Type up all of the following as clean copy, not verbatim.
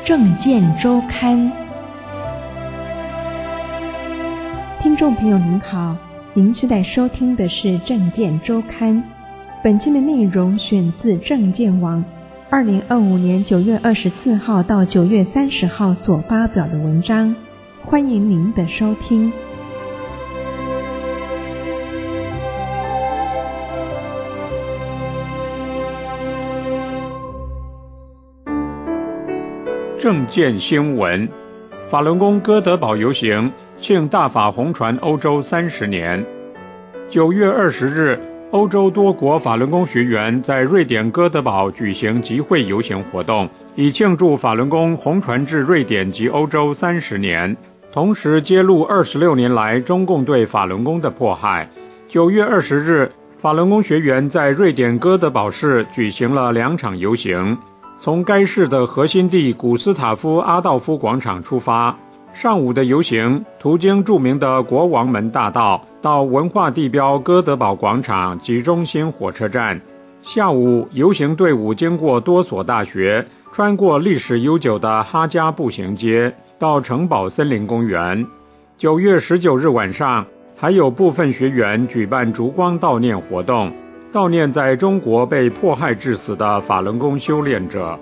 政见周刊。听众朋友您好，您现在收听的是政见周刊。本期的内容选自政见网2025年9月24号到9月30号所发表的文章，欢迎您的收听。 政见新闻：法轮功哥德堡游行庆大法红传欧洲30年。9月20日，欧洲多国法轮功学员在瑞典哥德堡举行集会游行活动，以庆祝法轮功红传至瑞典及欧洲30年，同时揭露26年来中共对法轮功的迫害。9月20日，法轮功学员在瑞典哥德堡市举行了2场游行，从该市的核心地古斯塔夫阿道夫广场出发。上午的游行途经著名的国王门大道，到文化地标哥德堡广场及中心火车站。下午，游行队伍经过多所大学，穿过历史悠久的哈加步行街，到城堡森林公园。9月19日晚上，还有部分学员举办烛光悼念活动，悼念在中国被迫害致死的法轮功修炼者。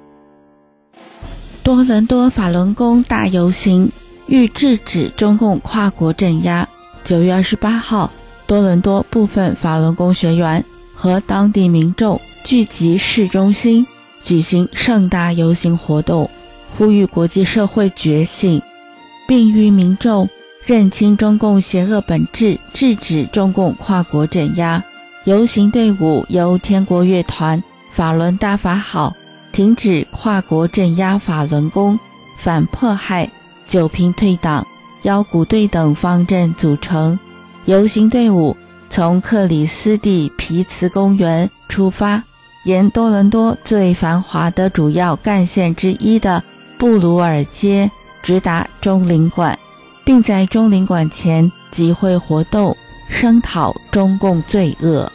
多伦多法轮功大游行欲制止中共跨国镇压。9月28号，多伦多部分法轮功学员和当地民众聚集市中心，举行盛大游行活动，呼吁国际社会觉醒，并吁民众认清中共邪恶本质，制止中共跨国镇压。游行队伍由天国乐团、法轮大法好、停止跨国镇压法轮功、反迫害、九平退党、腰鼓队等方阵组成。游行队伍从克里斯蒂皮茨公园出发，沿多伦多最繁华的主要干线之一的布鲁尔街直达中领馆，并在中领馆前集会活动，声讨中共罪恶。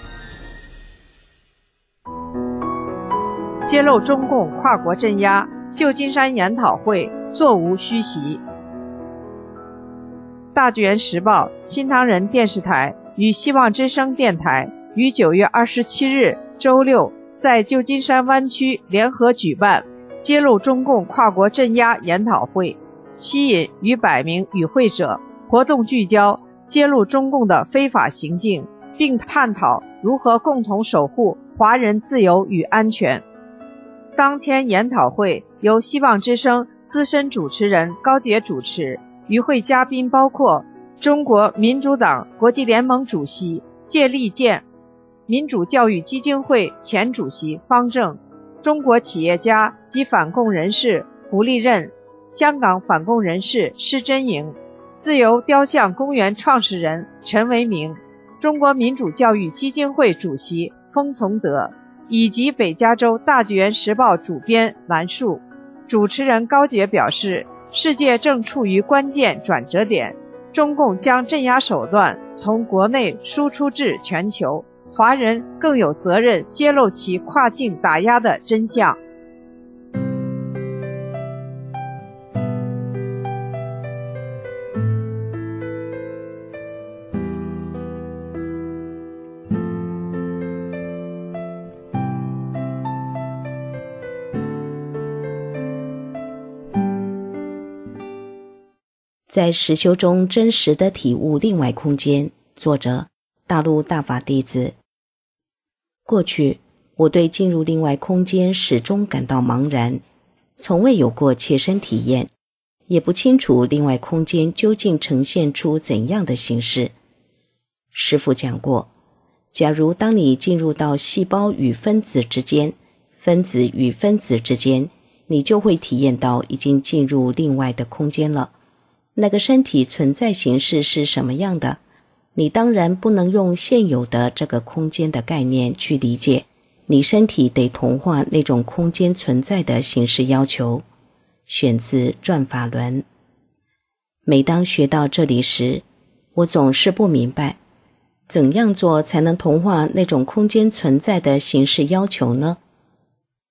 揭露中共跨国镇压，旧金山研讨会座无虚席。大纪时报、新唐人电视台与希望之声电台于9月27日周六在旧金山湾区联合举办揭露中共跨国镇压研讨会，吸引逾100名与会者。活动聚焦揭露中共的非法行径，并探讨如何共同守护华人自由与安全。当天研讨会由希望之声资深主持人高杰主持，与会嘉宾包括中国民主党国际联盟主席谢立健、民主教育基金会前主席方正、中国企业家及反共人士胡立任、香港反共人士施真莹、自由雕像公园创始人陈为民、中国民主教育基金会主席封从德，以及北加州大纪元时报主编兰树。主持人高杰表示，世界正处于关键转折点，中共将镇压手段从国内输出至全球，华人更有责任揭露其跨境打压的真相。 在实修中真实地体悟另外空间。作者：大陆大法弟子。过去，我对进入另外空间始终感到茫然，从未有过切身体验，也不清楚另外空间究竟呈现出怎样的形式。师父讲过，假如当你进入到细胞与分子之间，分子与分子之间，你就会体验到已经进入另外的空间了。那个身体存在形式是什么样的？你当然不能用现有的这个空间的概念去理解，你身体得同化那种空间存在的形式要求。选自《转法轮》。每当学到这里时，我总是不明白，怎样做才能同化那种空间存在的形式要求呢？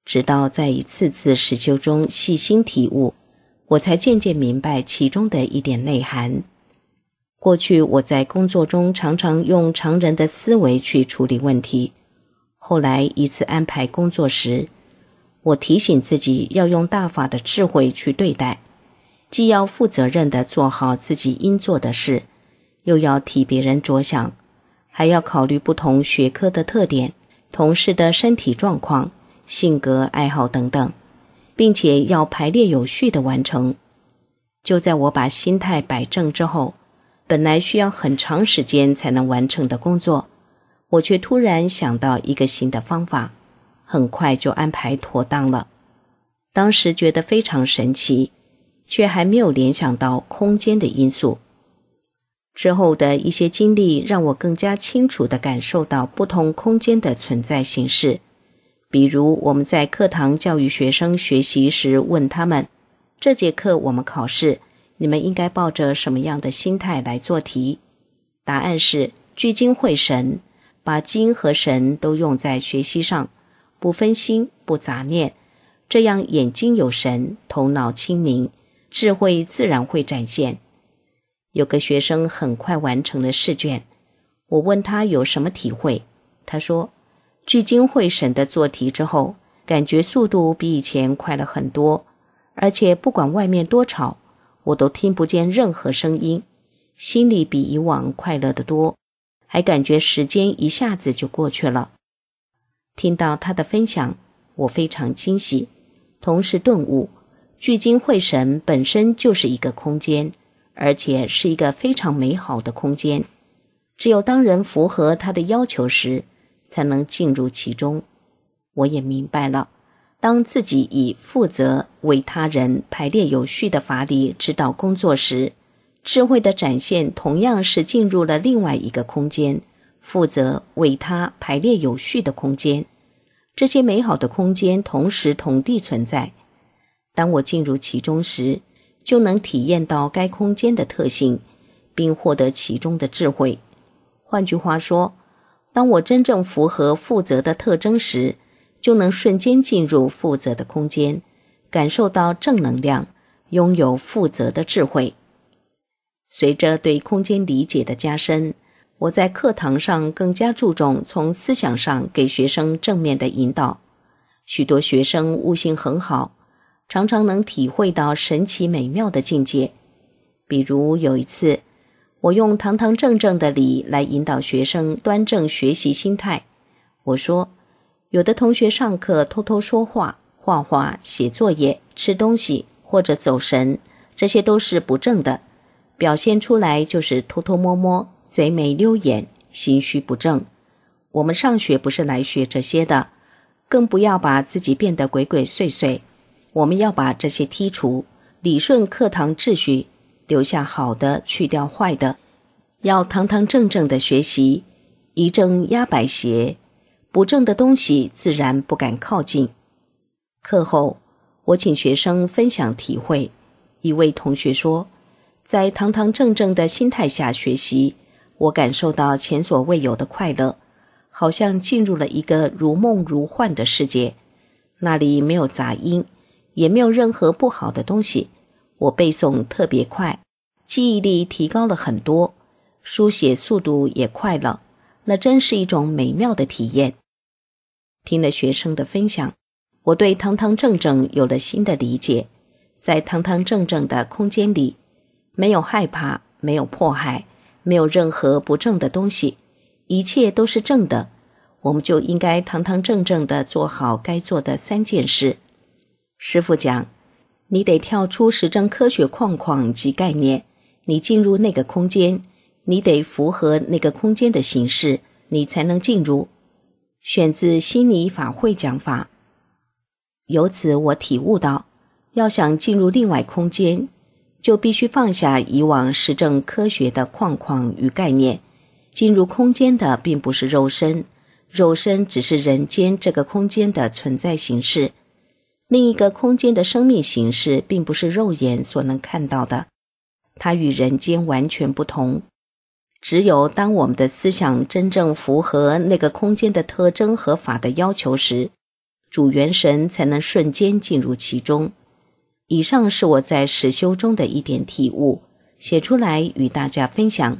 直到在一次次实修中细心体悟，我才渐渐明白其中的一点内涵。过去我在工作中常常用常人的思维去处理问题，后来一次安排工作时，我提醒自己要用大法的智慧去对待，既要负责任地做好自己应做的事，又要替别人着想，还要考虑不同学科的特点、同事的身体状况、性格、爱好等等，并且要排列有序地完成。就在我把心态摆正之后，本来需要很长时间才能完成的工作，我却突然想到一个新的方法，很快就安排妥当了。当时觉得非常神奇，却还没有联想到空间的因素。之后的一些经历让我更加清楚地感受到不同空间的存在形式。比如我们在课堂教育学生学习时，问他们，这节课我们考试，你们应该抱着什么样的心态来做题？答案是聚精会神，把精和神都用在学习上，不分心，不杂念，这样眼睛有神，头脑清明，智慧自然会展现。有个学生很快完成了试卷，我问他有什么体会，他说，聚精会神的做题之后，感觉速度比以前快了很多，而且不管外面多吵，我都听不见任何声音，心里比以往快乐得多，还感觉时间一下子就过去了。听到他的分享，我非常惊喜，同时顿悟，聚精会神本身就是一个空间，而且是一个非常美好的空间，只有当人符合他的要求时，才能进入其中。我也明白了，当自己以负责为他人排列有序的法理指导工作时，智慧的展现同样是进入了另外一个空间，负责为他排列有序的空间。这些美好的空间同时同地存在，当我进入其中时，就能体验到该空间的特性，并获得其中的智慧。换句话说，当我真正符合负责的特征时，就能瞬间进入负责的空间，感受到正能量，拥有负责的智慧。随着对空间理解的加深，我在课堂上更加注重从思想上给学生正面的引导。许多学生悟性很好，常常能体会到神奇美妙的境界。比如有一次，我用堂堂正正的礼来引导学生端正学习心态。我说，有的同学上课偷偷说话、画画、写作业、吃东西或者走神，这些都是不正的，表现出来就是偷偷摸摸、贼眉溜眼、心虚不正。我们上学不是来学这些的，更不要把自己变得鬼鬼祟祟。我们要把这些剔除，理顺课堂秩序，留下好的，去掉坏的，要堂堂正正的学习，一正压百邪，不正的东西自然不敢靠近。课后，我请学生分享体会。一位同学说，在堂堂正正的心态下学习，我感受到前所未有的快乐，好像进入了一个如梦如幻的世界，那里没有杂音，也没有任何不好的东西。我背诵特别快，记忆力提高了很多，书写速度也快了，那真是一种美妙的体验。听了学生的分享，我对堂堂正正有了新的理解。在堂堂正正的空间里，没有害怕，没有迫害，没有任何不正的东西，一切都是正的。我们就应该堂堂正正地做好该做的3件事。师父讲，你得跳出实证科学框框及概念，你进入那个空间，你得符合那个空间的形式，你才能进入。选自悉尼法会讲法。由此我体悟到，要想进入另外空间，就必须放下以往实证科学的框框与概念。进入空间的并不是肉身，肉身只是人间这个空间的存在形式。另一个空间的生命形式并不是肉眼所能看到的，它与人间完全不同。只有当我们的思想真正符合那个空间的特征和法的要求时， 主元神才能瞬间进入其中。以上是我在实修中的一点体悟，写出来与大家分享。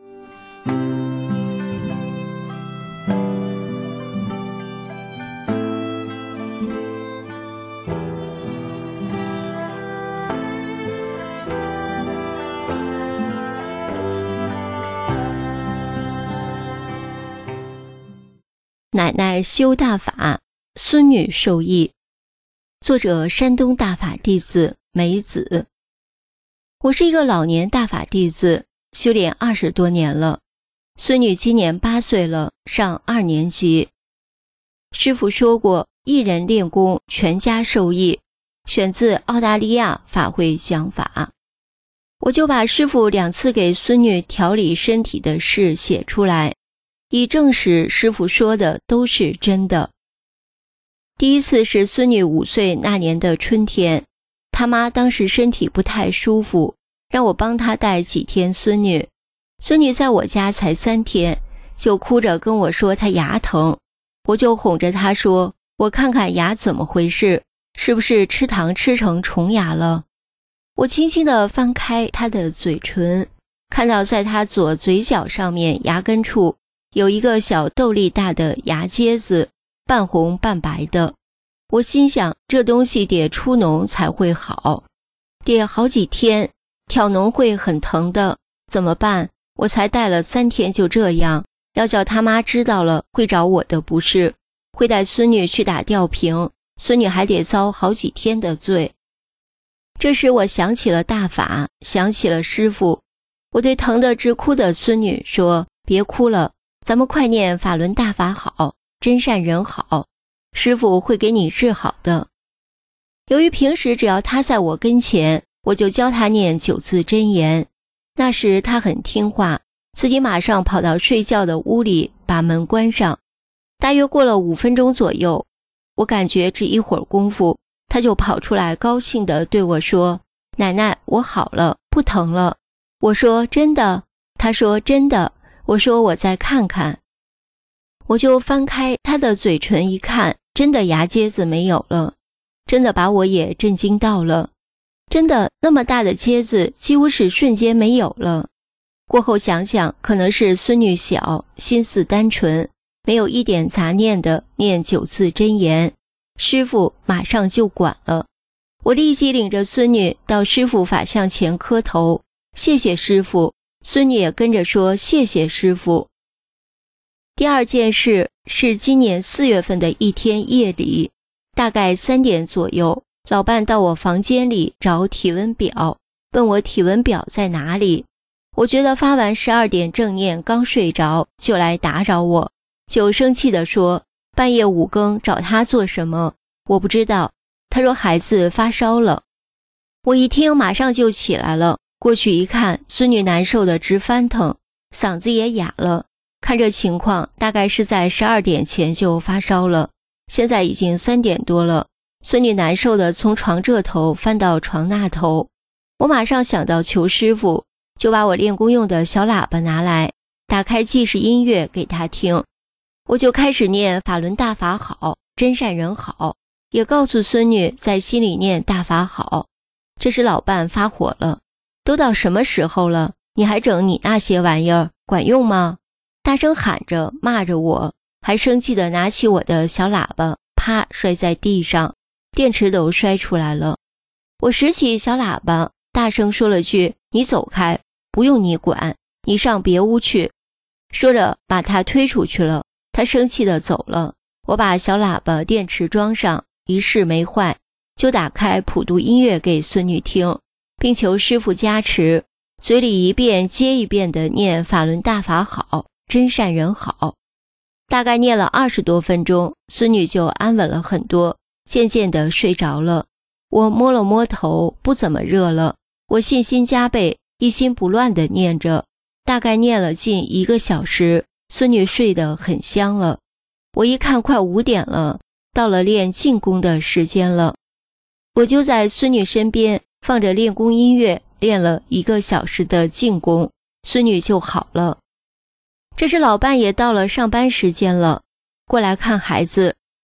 奶奶修大法，孙女受益。作者：山东大法弟子梅子。我是一个老年大法弟子，修炼20多年了。孙女今年8岁了，上2年级。师父说过，一人练功，全家受益，选自澳大利亚法会讲法。我就把师父2次给孙女调理身体的事写出来，以证实师父说的都是真的。第一次是孙女5岁那年的春天，她妈当时身体不太舒服，让我帮她带几天孙女。孙女在我家才3天，就哭着跟我说她牙疼，我就哄着她说，我看看牙怎么回事，是不是吃糖吃成虫牙了。我轻轻地翻开她的嘴唇，看到在她左嘴角上面牙根处有一个小豆粒大的牙疖子，半红半白的。我心想，这东西得出脓才会好，得好几天，挑脓会很疼的，怎么办？我才带了3天就这样，要叫他妈知道了会找我的不是，会带孙女去打吊瓶，孙女还得遭好几天的罪。这时我想起了大法，想起了师父，我对疼得直哭的孙女说，别哭了，咱们快念法轮大法好，真善人好，师父会给你治好的。由于平时只要他在我跟前，我就教他念9字真言，那时他很听话，自己马上跑到睡觉的屋里，把门关上。大约过了5分钟左右，我感觉只一会儿功夫，他就跑出来，高兴地对我说，奶奶，我好了，不疼了。我说真的？他说真的。我说我再看看。我就翻开他的嘴唇一看，真的牙疖子没有了，真的把我也震惊到了。真的那么大的疖子几乎是瞬间没有了。过后想想，可能是孙女小，心思单纯，没有一点杂念的念9字真言，师父马上就管了。我立即领着孙女到师父法像前磕头，谢谢师父。孙女也跟着说谢谢师父。第二件事是今年4月份的一天夜里，大概3点左右，老伴到我房间里找体温表，问我体温表在哪里。我觉得发完12点正念刚睡着，就来打扰我，就生气地说，半夜5更找他做什么？我不知道。他说孩子发烧了。我一听马上就起来了，过去一看，孙女难受的直翻腾，嗓子也哑了。看这情况，大概是在12点前就发烧了，现在已经3点多了。孙女难受的从床这头翻到床那头，我马上想到求师父，就把我练功用的小喇叭拿来，打开纪实音乐给她听。我就开始念法轮大法好，真善人好，也告诉孙女在心里念大法好。这时老伴发火了，都到什么时候了，你还整你那些玩意儿，管用吗？大声喊着骂着我，还生气地拿起我的小喇叭，啪摔在地上，电池都摔出来了。我拾起小喇叭，大声说了句，你走开，不用你管，你上别屋去。说着把他推出去了，他生气地走了。我把小喇叭电池装上，一试没坏，就打开普度音乐给孙女听，并求师父加持，嘴里一遍接一遍地念法轮大法好，真善人好。大概念了20多分钟，孙女就安稳了很多，渐渐地睡着了。我摸了摸头，不怎么热了。我信心加倍，一心不乱地念着，大概念了近1个小时，孙女睡得很香了。我一看快5点了，到了练静功的时间了。我就在孙女身边放着练功音乐，练了1个小时的静功，孙女就好了。这时老伴也到了上班时间了，过来看孩子。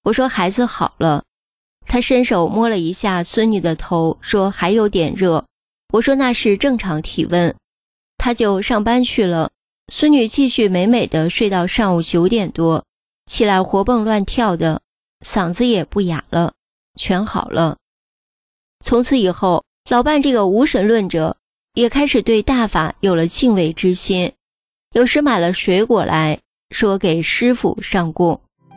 我说孩子好了。他伸手摸了一下孙女的头，说还有点热。我说那是正常体温。他就上班去了。孙女继续美美的睡到上午9点多，起来活蹦乱跳的，嗓子也不哑了，全好了。从此以后，老伴这个无神论者也开始对大法有了敬畏之心，有时买了水果来，说给师父上供。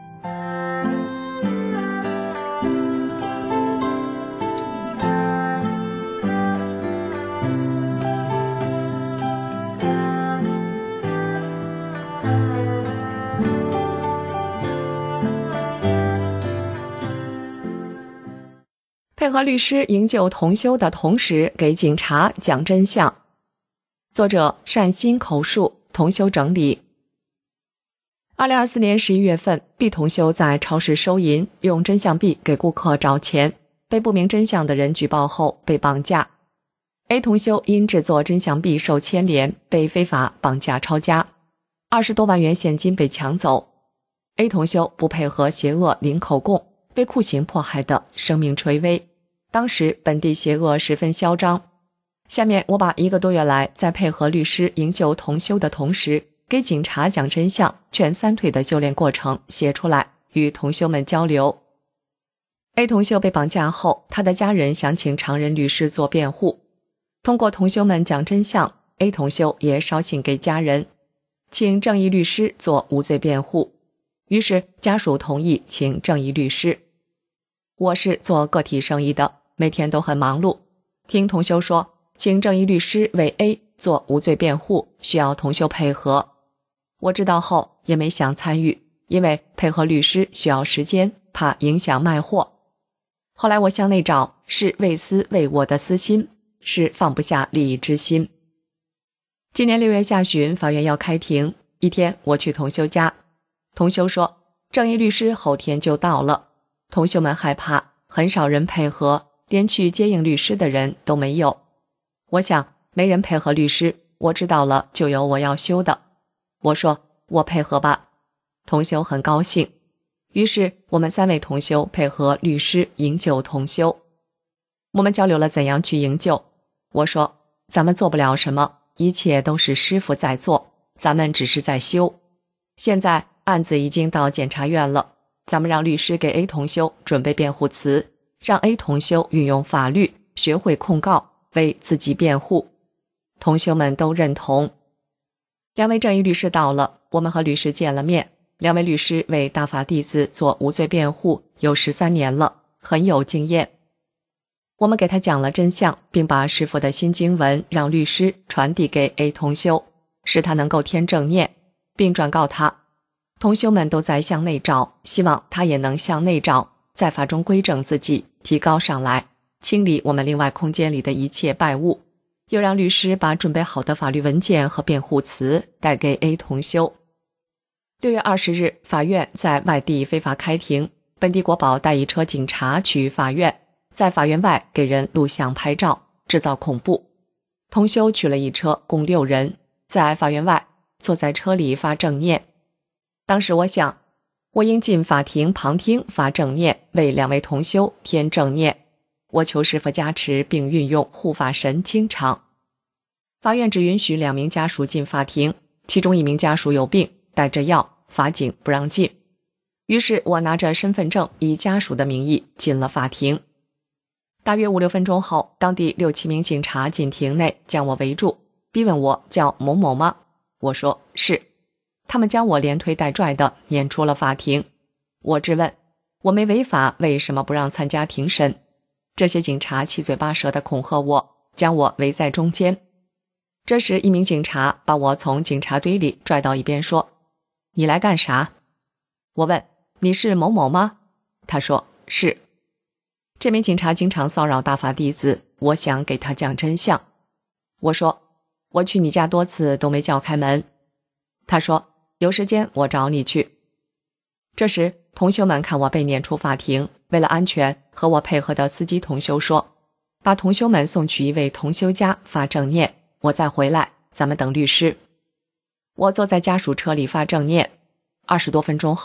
配合律师营救同修的同时给警察讲真相。作者善心口述，同修整理。2024年11月份，B 同修在超市收银，用真相币给顾客找钱，被不明真相的人举报后被绑架。A 同修因制作真相币受牵连，被非法绑架抄家，20多万元现金被抢走。A 同修不配合邪恶零口供，被酷刑迫害的生命垂危。当时本地邪恶十分嚣张。下面我把1个多月来在配合律师营救同修的同时，给警察讲真相、劝3退的修炼过程写出来，与同修们交流。A 同修被绑架后，他的家人想请常人律师做辩护。通过同修们讲真相， A 同修也捎信给家人，请正义律师做无罪辩护。于是家属同意请正义律师。我是做个体生意的，每天都很忙碌。听同修说，请正义律师为 A 做无罪辩护，需要同修配合。我知道后也没想参与，因为配合律师需要时间，怕影响卖货。后来我向内找，是为私为我的私心，是放不下利益之心。今年6月下旬，法院要开庭，一天我去同修家，同修说正义律师后天就到了。同修们害怕，很少人配合，连去接应律师的人都没有。我想没人配合律师，我知道了就有我要修的。我说我配合吧，同修很高兴。于是我们3位同修配合律师营救同修。我们交流了怎样去营救。我说咱们做不了什么，一切都是师父在做，咱们只是在修。现在案子已经到检察院了，咱们让律师给 A 同修准备辩护词，让 A 同修运用法律，学会控告，为自己辩护。同修们都认同。2位正义律师到了，我们和律师见了面。2位律师为大法弟子做无罪辩护有13年了，很有经验。我们给他讲了真相，并把师父的新经文让律师传递给 A 同修，使他能够添正念，并转告他。同修们都在向内找，希望他也能向内找，在法中归正自己，提高上来，清理我们另外空间里的一切败物。又让律师把准备好的法律文件和辩护词带给 A 同修。6月20日，法院在外地非法开庭，本地国保带一车警察去法院，在法院外给人录像拍照，制造恐怖。同修取了一车，共6人，在法院外坐在车里发正念。当时我想，我应进法庭旁听发正念，为2位同修添正念。我求师父加持，并运用护法神清场。法院只允许2名家属进法庭，其中1名家属有病，带着药，法警不让进。于是我拿着身份证，以家属的名义进了法庭。大约5-6分钟后，当地6-7名警察进庭内，将我围住，逼问我叫某某吗？我说是。他们将我连推带拽的撵出了法庭。我质问，我没违法，为什么不让参加庭审？这些警察七嘴八舌地恐吓我，将我围在中间。这时1名警察把我从警察堆里拽到一边说，你来干啥？我问，你是某某吗？他说是。这名警察经常骚扰大法弟子，我想给他讲真相。我说，我去你家多次都没叫开门。他说，有时间我找你去。这时同修们看我被撵出法庭，为了安全，和我配合的司机同修说，把同修们送去1位同修家发正念，我再回来，咱们等律师。我坐在家属车里发正念。20多分钟后，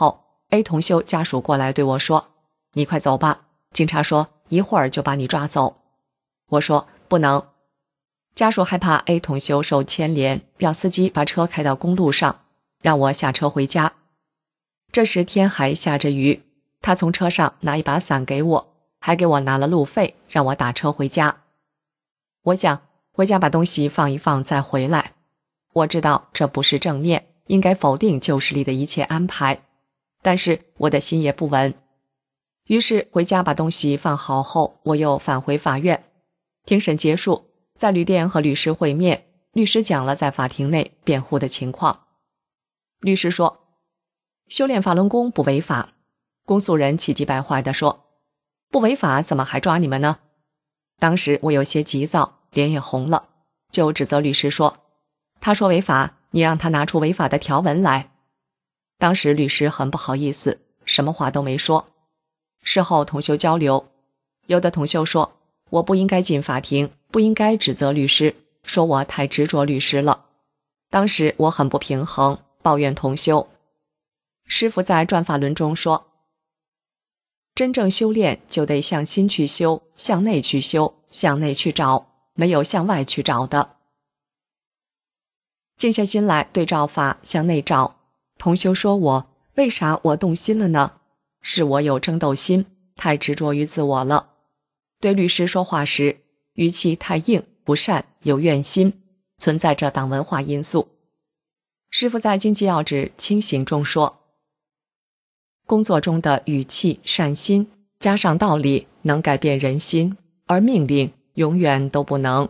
A 同修家属过来对我说，你快走吧，警察说一会儿就把你抓走。我说不能。家属害怕 A 同修受牵连，让司机把车开到公路上，让我下车回家。这时天还下着雨，他从车上拿一把伞给我，还给我拿了路费，让我打车回家。我想回家把东西放一放再回来。我知道这不是正念，应该否定旧时里的一切安排，但是我的心也不稳。于是回家把东西放好后，我又返回法院。庭审结束，在旅店和律师会面，律师讲了在法庭内辩护的情况。律师说，修炼法轮功不违法。公诉人气急败坏地说，不违法怎么还抓你们呢？当时我有些急躁，脸也红了，就指责律师说，他说违法，你让他拿出违法的条文来。当时律师很不好意思，什么话都没说。事后同修交流，有的同修说，我不应该进法庭，不应该指责律师，说我太执着律师了。当时我很不平衡，抱怨同修。师父在转法轮中说，真正修炼就得向心去修，向内去修，向内去找，没有向外去找的。静下心来对照法，向内找。同修说我，为啥我动心了呢？是我有争斗心，太执着于自我了。对律师说话时，语气太硬，不善，有怨心，存在着党文化因素。师父在经济要旨清醒中说，工作中的语气、善心加上道理能改变人心，而命令永远都不能。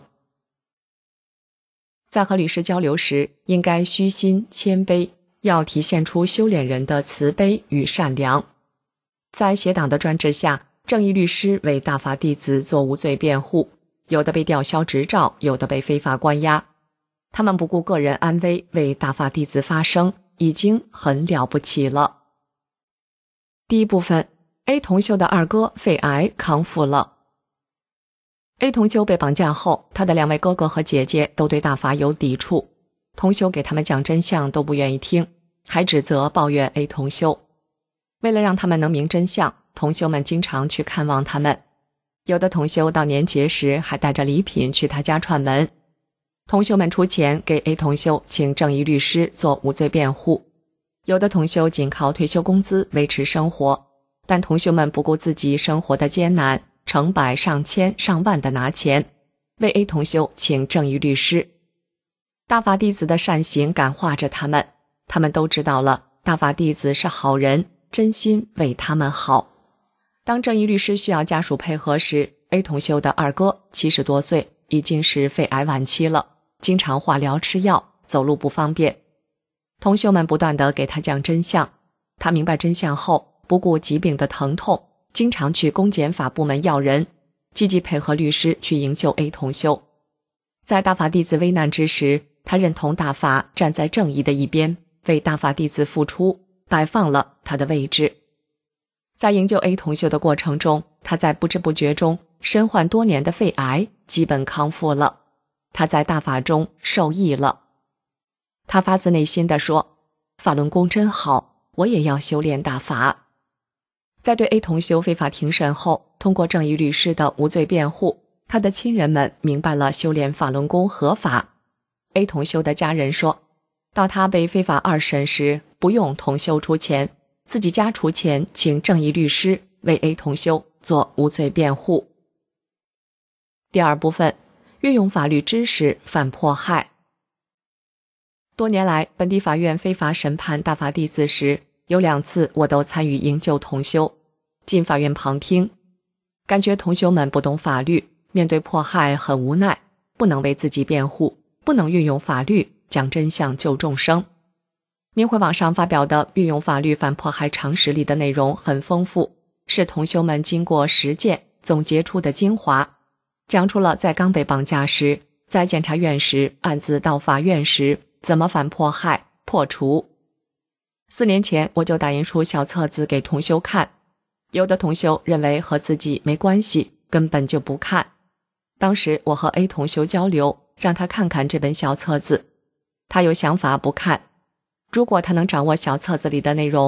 在和律师交流时，应该虚心谦卑，要体现出修炼人的慈悲与善良。在邪党的专制下，正义律师为大法弟子做无罪辩护，有的被吊销执照，有的被非法关押。他们不顾个人安危，为大法弟子发声，已经很了不起了。第一部分 A 同修的二哥肺癌康复了。A 同修被绑架后，他的2位哥哥和姐姐都对大法有抵触，同修给他们讲真相都不愿意听，还指责抱怨 A 同修。为了让他们能明真相，同修们经常去看望他们。有的同修到年节时还带着礼品去他家串门。同修们出钱给 A 同修请正义律师做无罪辩护。有的同修仅靠退休工资维持生活，但同修们不顾自己生活的艰难，成百上千上万的拿钱为 A 同修请正义律师。大法弟子的善行感化着他们，他们都知道了大法弟子是好人，真心为他们好。当正义律师需要家属配合时， A 同修的二哥70多岁，已经是肺癌晚期了，经常化疗吃药，走路不方便。同修们不断地给他讲真相，他明白真相后，不顾疾病的疼痛，经常去公检法部门要人，积极配合律师去营救 A 同修。在大法弟子危难之时，他认同大法，站在正义的一边，为大法弟子付出，摆放了他的位置。在营救 A 同修的过程中，他在不知不觉中身患多年的肺癌基本康复了，他在大法中受益了。他发自内心地说，法轮功真好，我也要修炼大法。在对 A 同修非法庭审后，通过正义律师的无罪辩护，他的亲人们明白了修炼法轮功合法。A 同修的家人说，到他被非法2审时，不用同修出钱，自己家出钱请正义律师为 A 同修做无罪辩护。第二部分，运用法律知识反迫害。多年来，本地法院非法审判大法弟子时，有2次我都参与营救同修，进法院旁听，感觉同修们不懂法律，面对迫害很无奈，不能为自己辩护，不能运用法律讲真相救众生。明慧网上发表的运用法律反迫害常识里的内容很丰富，是同修们经过实践总结出的精华，讲出了在刚被绑架时，在检察院时，案子到法院时怎么反迫害破除。4年前我就打印出小册子给同修看，有的同修认为和自己没关系，根本就不看。当时我和 A 同修交流，让他看看这本小册子，他有想法不看。如果他能掌握小册子里的内容，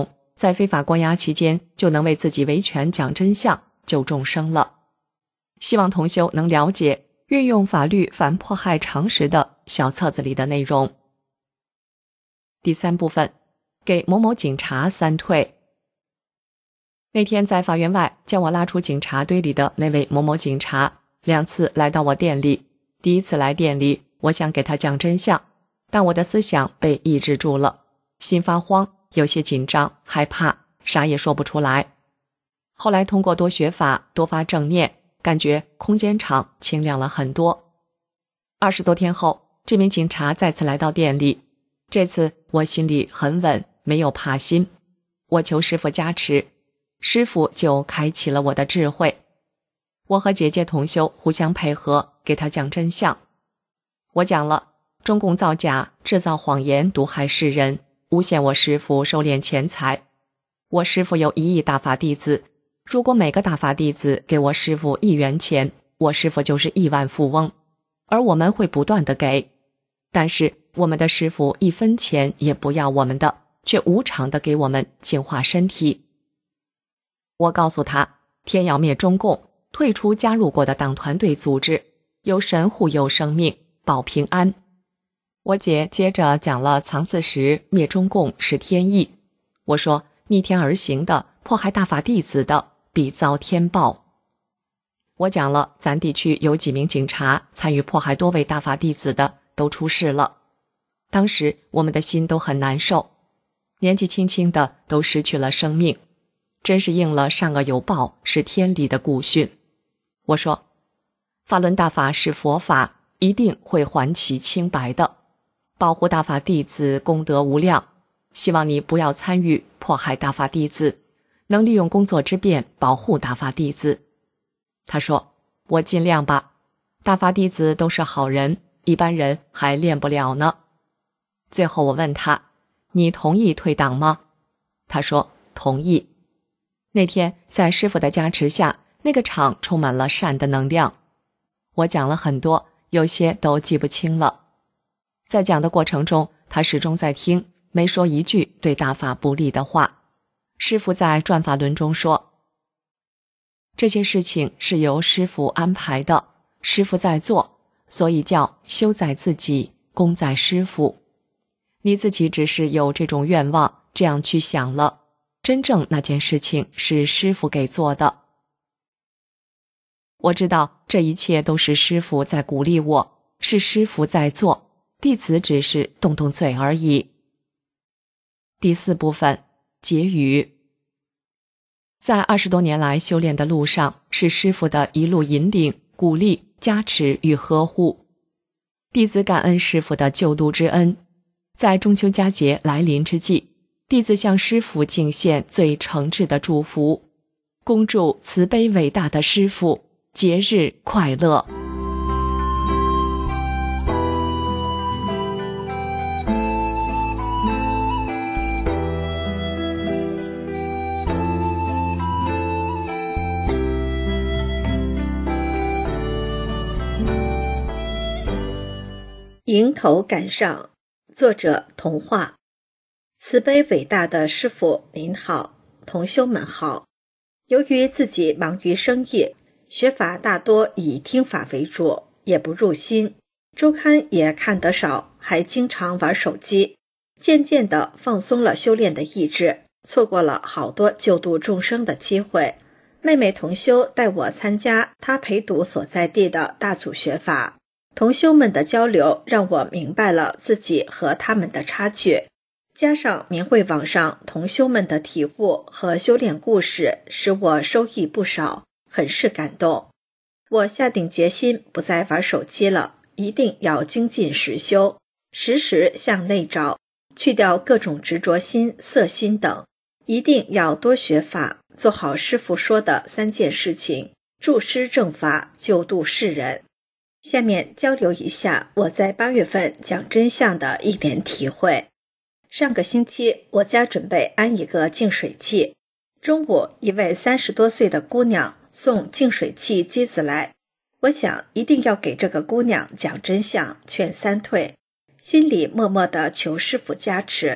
在非法关押期间就能为自己维权讲真相救众生了。希望同修能了解运用法律反迫害常识的小册子里的内容。第3部分，给某某警察3退。那天在法院外将我拉出警察堆里的那位某某警察2次来到我店里。第1次来店里，我想给他讲真相，但我的思想被抑制住了，心发慌，有些紧张害怕，啥也说不出来。后来通过多学法多发正念，感觉空间场清亮了很多。20多天后，这名警察再次来到店里，这次我心里很稳，没有怕心。我求师父加持，师父就开启了我的智慧。我和姐姐同修互相配合，给他讲真相。我讲了中共造假、制造谎言，毒害世人，诬陷我师父收敛钱财。我师父有1亿大法弟子，如果每个大法弟子给我师父1元钱，我师父就是亿万富翁，而我们会不断的给。但是我们的师父1分钱也不要我们的，却无偿的给我们净化身体。我告诉他，天要灭中共，退出加入过的党团队组织，有神护佑生命，保平安。我姐接着讲了藏字石灭中共是天意。我说逆天而行的迫害大法弟子的，必遭天报。我讲了咱地区有几名警察参与迫害多位大法弟子的都出事了，当时我们的心都很难受，年纪轻轻的都失去了生命，真是应了善恶有报是天理的古训。我说法轮大法是佛法，一定会还其清白的，保护大法弟子功德无量，希望你不要参与迫害大法弟子，能利用工作之便保护大法弟子。他说我尽量吧，大法弟子都是好人，一般人还练不了呢。最后我问他，你同意退党吗？他说同意。那天在师父的加持下，那个场充满了善的能量。我讲了很多，有些都记不清了。在讲的过程中，他始终在听，没说一句对大法不利的话。师父在转法轮中说，这些事情是由师父安排的，师父在做，所以叫修在自己，功在师父。你自己只是有这种愿望，这样去想了，真正那件事情是师父给做的。我知道这一切都是师父在鼓励我，是师父在做，弟子只是动动嘴而已。第4部分，结语。在20多年来修炼的路上，是师父的一路引领、鼓励、加持与呵护。弟子感恩师父的救度之恩。在中秋佳节来临之际，弟子向师父敬献最诚挚的祝福，恭祝慈悲伟大的师父节日快乐。 迎头赶上，作者童话。慈悲伟大的师父您好，同修们好。由于自己忙于生意，学法大多以听法为主，也不入心，周刊也看得少，还经常玩手机，渐渐地放松了修炼的意志，错过了好多救度众生的机会。妹妹同修带我参加她陪读所在地的大组学法，同修们的交流让我明白了自己和他们的差距，加上明慧网上同修们的体悟和修炼故事，使我收益不少，很是感动。我下定决心不再玩手机了，一定要精进实修，时时向内找，去掉各种执着心、色心等，一定要多学法，做好师父说的3件事情，助师正法，救度世人。下面交流一下我在8月份讲真相的一点体会。上个星期我家准备安一个净水器，中午一位30多岁的姑娘送净水器机子来，我想一定要给这个姑娘讲真相，劝3退，心里默默地求师父加持。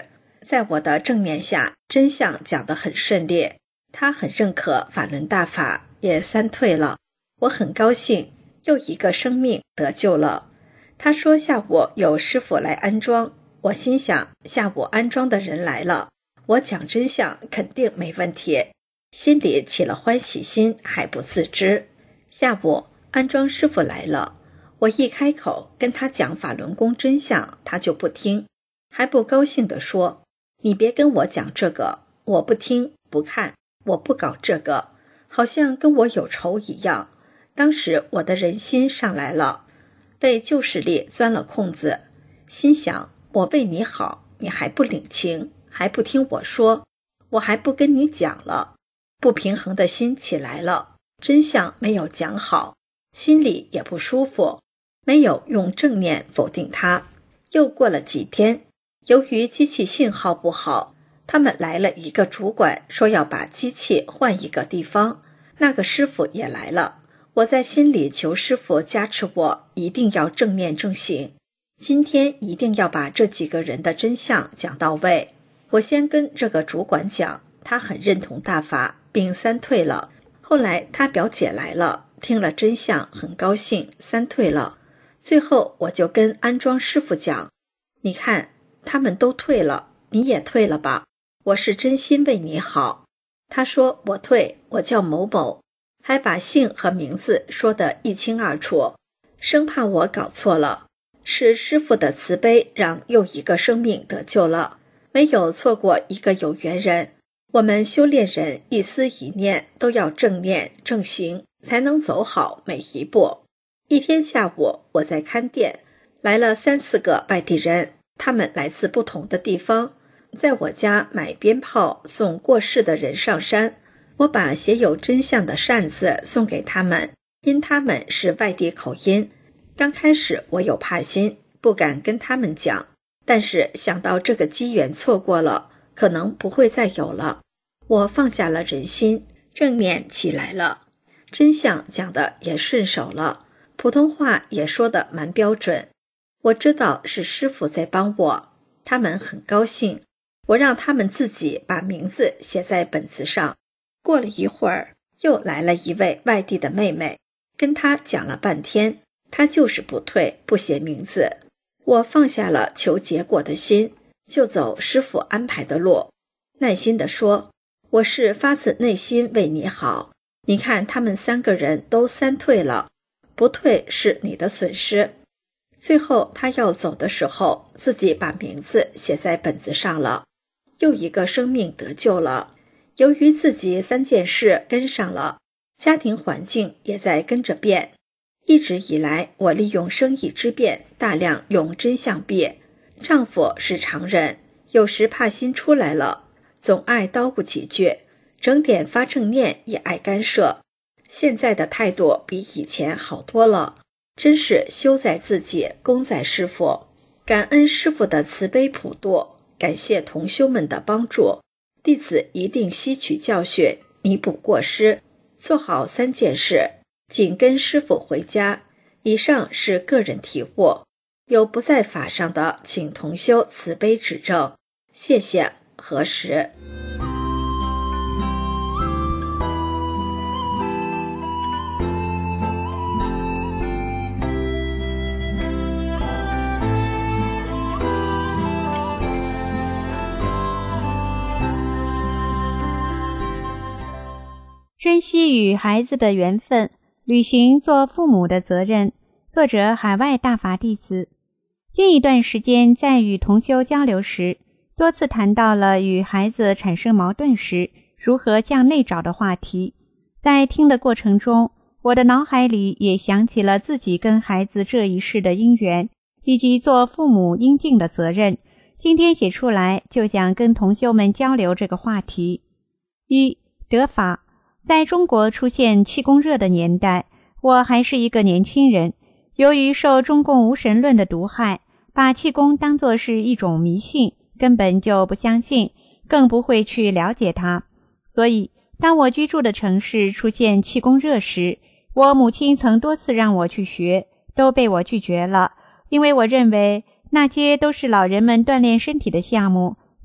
在我的正面下，真相讲得很顺利，他很认可法轮大法，也三退了。我很高兴，又一个生命得救了。他说下午有师傅来安装，我心想下午安装的人来了，我讲真相肯定没问题，心里起了欢喜心，还不自知。下午安装师傅来了，我一开口跟他讲法轮功真相，他就不听，还不高兴地说，你别跟我讲这个，我不听不看，我不搞这个，好像跟我有仇一样。当时我的人心上来了，被旧势力钻了空子，心想我为你好，你还不领情，还不听我说，我还不跟你讲了。不平衡的心起来了，真相没有讲好，心里也不舒服，没有用正念否定它。又过了几天，由于机器信号不好，他们来了一个主管，说要把机器换一个地方，那个师傅也来了。我在心里求师傅加持我，一定要正念正行，今天一定要把这几个人的真相讲到位。我先跟这个主管讲，他很认同大法，并三退了。后来他表姐来了，听了真相很高兴，三退了。最后我就跟安装师傅讲，你看他们都退了，你也退了吧，我是真心为你好。他说我退，我叫某某，还把姓和名字说得一清二楚，生怕我搞错了。是师父的慈悲让又一个生命得救了，没有错过一个有缘人。我们修炼人一思一念都要正念正行，才能走好每一步。一天下午我在看店，来了3、4个外地人，他们来自不同的地方，在我家买鞭炮送过世的人上山。我把写有真相的扇子送给他们，因他们是外地口音。刚开始我有怕心，不敢跟他们讲，但是想到这个机缘错过了，可能不会再有了，我放下了人心，正念起来了，真相讲的也顺手了，普通话也说得蛮标准。我知道是师父在帮我，他们很高兴，我让他们自己把名字写在本子上。过了一会儿，又来了一位外地的妹妹，跟她讲了半天，她就是不退，不写名字。我放下了求结果的心，就走师父安排的路，耐心地说，我是发自内心为你好，你看他们3个人都三退了，不退是你的损失。最后他要走的时候，自己把名字写在本子上了，又一个生命得救了。由于自己3件事跟上了，家庭环境也在跟着变。一直以来，我利用生意之便，大量用真相币。丈夫是常人，有时怕心出来了，总爱叨咕几句，整点发正念也爱干涉。现在的态度比以前好多了，真是修在自己，功在师父。感恩师父的慈悲普度，感谢同修们的帮助。弟子一定吸取教训，弥补过失，做好3件事，紧跟师父回家。以上是个人体悟，有不在法上的，请同修慈悲指正。谢谢。何时？ 珍惜与孩子的缘分，履行做父母的责任。作者海外大法弟子。近一段时间在与同修交流时，多次谈到了与孩子产生矛盾时如何向内找的话题。在听的过程中，我的脑海里也想起了自己跟孩子这一世的因缘，以及做父母应尽的责任。今天写出来，就想跟同修们交流这个话题。1. 得法。在中国出现气功热的年代，我还是一个年轻人，由于受中共无神论的毒害，把气功当作是一种迷信，根本就不相信，更不会去了解它。所以当我居住的城市出现气功热时，我母亲曾多次让我去学，都被我拒绝了，因为我认为那些都是老人们锻炼身体的项目，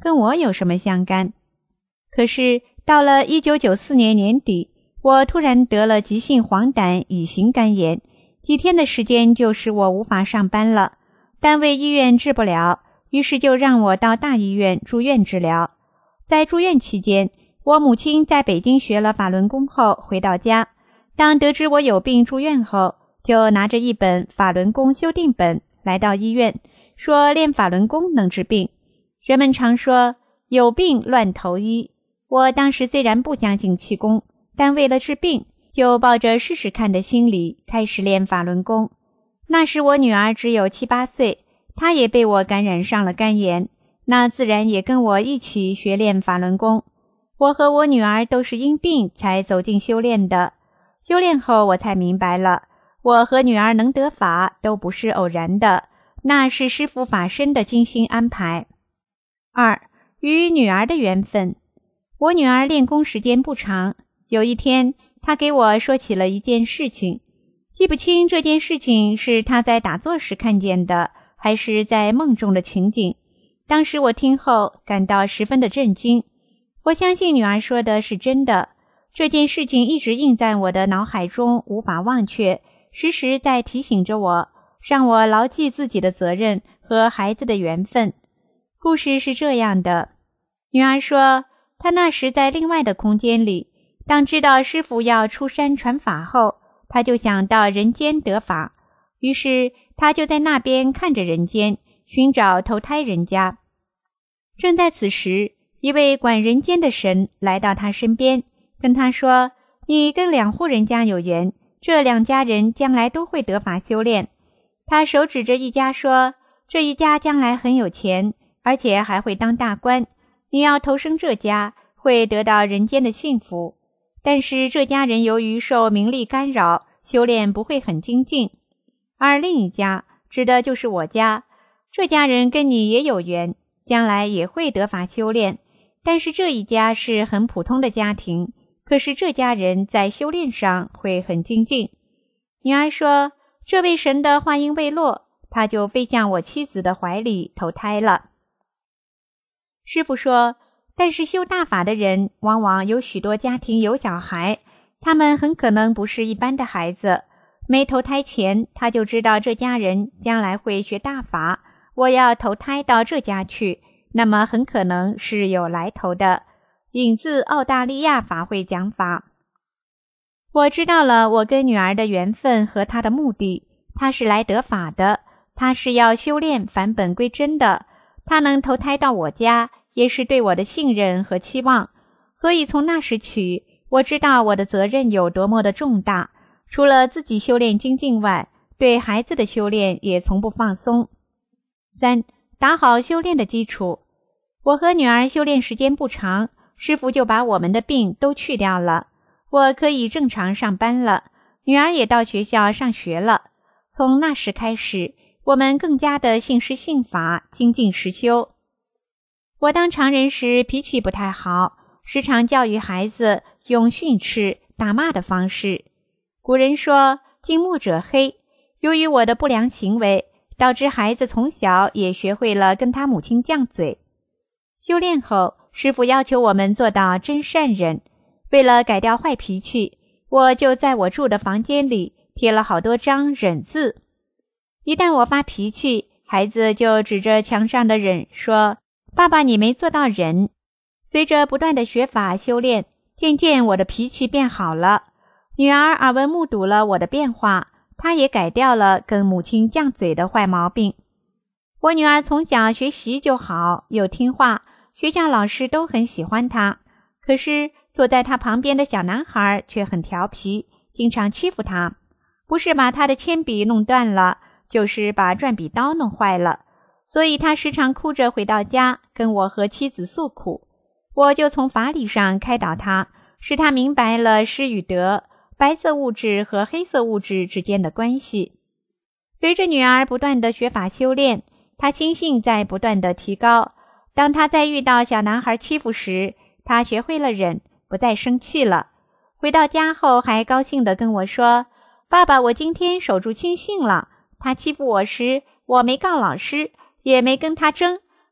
跟我有什么相干？可是到了1994年年底，我突然得了急性黄疸乙型肝炎，几天的时间就使我无法上班了，单位医院治不了，于是就让我到大医院住院治疗。在住院期间，我母亲在北京学了法轮功后回到家，当得知我有病住院后，就拿着一本法轮功修订本来到医院，说练法轮功能治病。人们常说有病乱投医，我当时虽然不相信气功，但为了治病，就抱着试试看的心理开始练法轮功。那时我女儿只有7、8岁，她也被我感染上了肝炎，那自然也跟我一起学练法轮功。我和我女儿都是因病才走进修炼的。修炼后我才明白了，我和女儿能得法都不是偶然的，那是师父法身的精心安排。2. 与女儿的缘分。我女儿练功时间不长，有一天她给我说起了一件事情，记不清这件事情是她在打坐时看见的，还是在梦中的情景。当时我听后感到十分的震惊，我相信女儿说的是真的，这件事情一直印在我的脑海中无法忘却，时时在提醒着我，让我牢记自己的责任和孩子的缘分。故事是这样的，女儿说，她那时在另外的空间里，当知道师父要出山传法后，她就想到人间得法，于是她就在那边看着人间，寻找投胎人家。正在此时，一位管人间的神来到她身边，跟她说，你跟2户人家有缘，这2家人将来都会得法修炼。她手指着一家说，这一家将来很有钱，而且还会当大官，你要投生这家，会得到人间的幸福。但是这家人由于受名利干扰，修炼不会很精进。而另一家指的就是我家，这家人跟你也有缘，将来也会得法修炼，但是这一家是很普通的家庭，可是这家人在修炼上会很精进。女儿说，这位神的话音未落，他就飞向我妻子的怀里投胎了。师父说，但是修大法的人往往有许多家庭有小孩，他们很可能不是一般的孩子，没投胎前他就知道这家人将来会学大法，我要投胎到这家去，那么很可能是有来头的。引自澳大利亚法会讲法。我知道了我跟女儿的缘分和她的目的，她是来得法的，她是要修炼返本归真的，她能投胎到我家也是对我的信任和期望。所以从那时起，我知道我的责任有多么的重大，除了自己修炼精进外，对孩子的修炼也从不放松。3. 打好修炼的基础。我和女儿修炼时间不长，师父就把我们的病都去掉了，我可以正常上班了，女儿也到学校上学了。从那时开始，我们更加的信师信法，精进实修。我当常人时脾气不太好，时常教育孩子用训斥、打骂的方式。古人说近墨者黑，由于我的不良行为，导致孩子从小也学会了跟他母亲犟嘴。修炼后，师父要求我们做到真善忍，为了改掉坏脾气，我就在我住的房间里贴了好多张忍字。一旦我发脾气，孩子就指着墙上的忍说，爸爸你没做到忍。随着不断的学法修炼，渐渐我的脾气变好了。女儿耳闻目睹了我的变化，她也改掉了跟母亲犟嘴的坏毛病。我女儿从小学习就好，又听话，学校老师都很喜欢她。可是坐在她旁边的小男孩却很调皮，经常欺负她，不是把她的铅笔弄断了，就是把转笔刀弄坏了。所以她时常哭着回到家，跟我和妻子诉苦。我就从法理上开导她，使她明白了失与得，白色物质和黑色物质之间的关系。随着女儿不断的学法修炼，她心性在不断的提高。当她在遇到小男孩欺负时，她学会了忍，不再生气了。回到家后还高兴地跟我说，爸爸，我今天守住亲信了，他欺负我时，我没告老师，也没跟他争，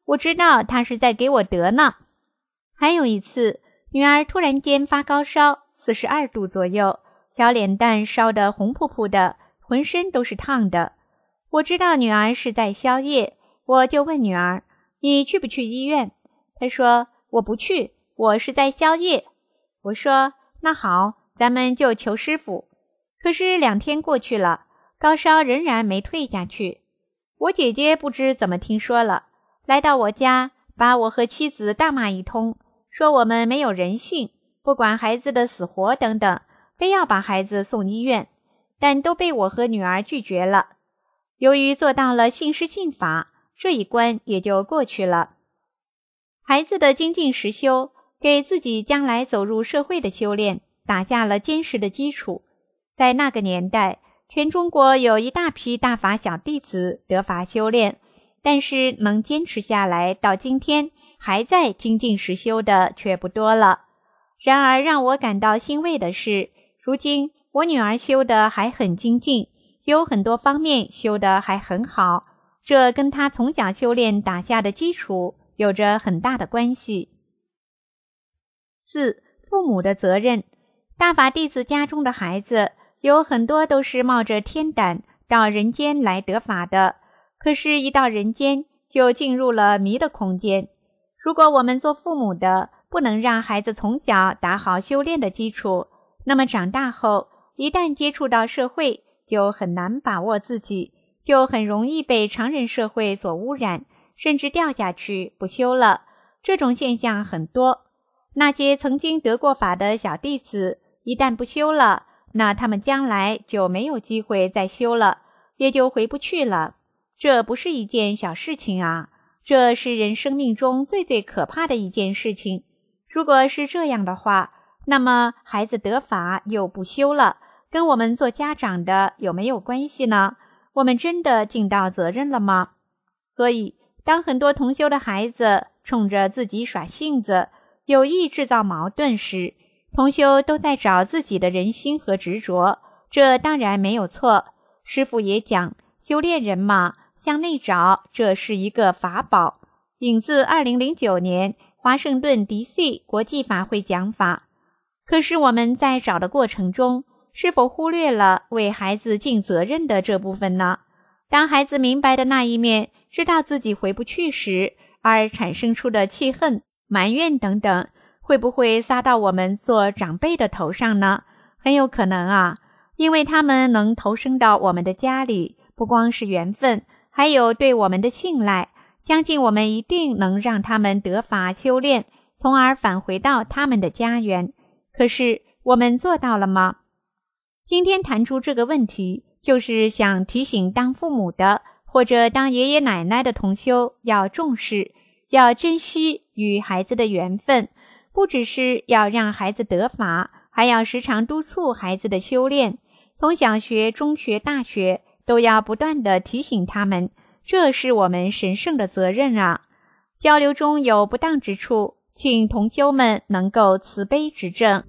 我知道他是在给我得呢。还有一次，女儿突然间发高烧，42度左右，小脸蛋烧得红扑扑的，浑身都是烫的。我知道女儿是在宵夜，我就问女儿，你去不去医院？她说，我不去，我是在宵夜。我说，那好，咱们就求师傅。可是2天过去了，高烧仍然没退下去。我姐姐不知怎么听说了，来到我家，把我和妻子大骂一通，说我们没有人性，不管孩子的死活等等，非要把孩子送医院，但都被我和女儿拒绝了。由于做到了信师信法，这一关也就过去了。孩子的精进实修，给自己将来走入社会的修炼打下了坚实的基础。在那个年代，全中国有一大批大法小弟子得法修炼，但是能坚持下来到今天还在精进实修的却不多了。然而让我感到欣慰的是，如今我女儿修得还很精进，有很多方面修得还很好，这跟她从小修炼打下的基础有着很大的关系。4. 父母的责任。大法弟子家中的孩子有很多都是冒着天胆到人间来得法的，可是一到人间就进入了迷的空间。如果我们做父母的不能让孩子从小打好修炼的基础，那么长大后一旦接触到社会，就很难把握自己，就很容易被常人社会所污染，甚至掉下去不修了。这种现象很多。那些曾经得过法的小弟子，一旦不修了，那他们将来就没有机会再修了，也就回不去了。这不是一件小事情啊，这是人生命中最可怕的一件事情。如果是这样的话，那么孩子得法又不修了，跟我们做家长的有没有关系呢？我们真的尽到责任了吗？所以，当很多同修的孩子冲着自己耍性子，有意制造矛盾时，同修都在找自己的人心和执着，这当然没有错。师父也讲，修炼人嘛，向内找，这是一个法宝。引自2009年华盛顿 DC 国际法会讲法。可是我们在找的过程中，是否忽略了为孩子尽责任的这部分呢？当孩子明白的那一面，知道自己回不去时，而产生出的气恨、埋怨等等，会不会撒到我们做长辈的头上呢？很有可能啊，因为他们能投生到我们的家里，不光是缘分，还有对我们的信赖，相信我们一定能让他们得法修炼，从而返回到他们的家园。可是我们做到了吗？今天谈出这个问题，就是想提醒当父母的或者当爷爷奶奶的同修要重视，要珍惜与孩子的缘分，不只是要让孩子得法，还要时常督促孩子的修炼。从小学、中学、大学都要不断地提醒他们，这是我们神圣的责任啊！交流中有不当之处，请同修们能够慈悲指正。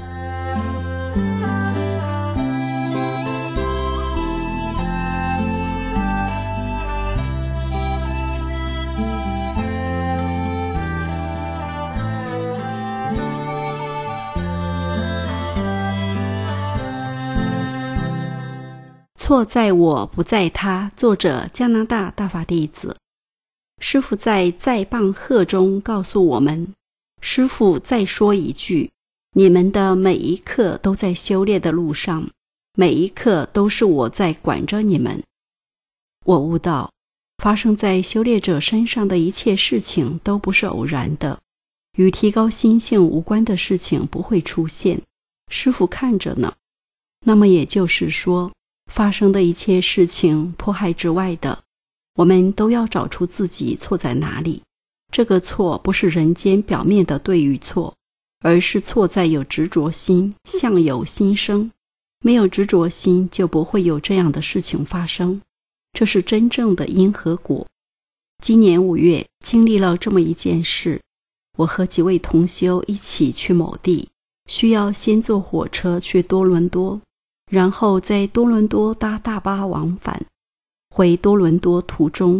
错在我不在他。作者加拿大大法弟子。师父在再棒贺中告诉我们，师父再说一句，你们的每一刻都在修炼的路上，每一刻都是我在管着你们。我悟到，发生在修炼者身上的一切事情都不是偶然的，与提高心性无关的事情不会出现，师父看着呢。那么也就是说，发生的一切事情迫害之外的，我们都要找出自己错在哪里。这个错不是人间表面的对与错，而是错在有执着心，相由心生。没有执着心，就不会有这样的事情发生。这是真正的因和果。今年5月经历了这么一件事，我和几位同修一起去某地，需要先坐火车去多伦多，然后在多伦多搭大巴往返。回多伦多途中，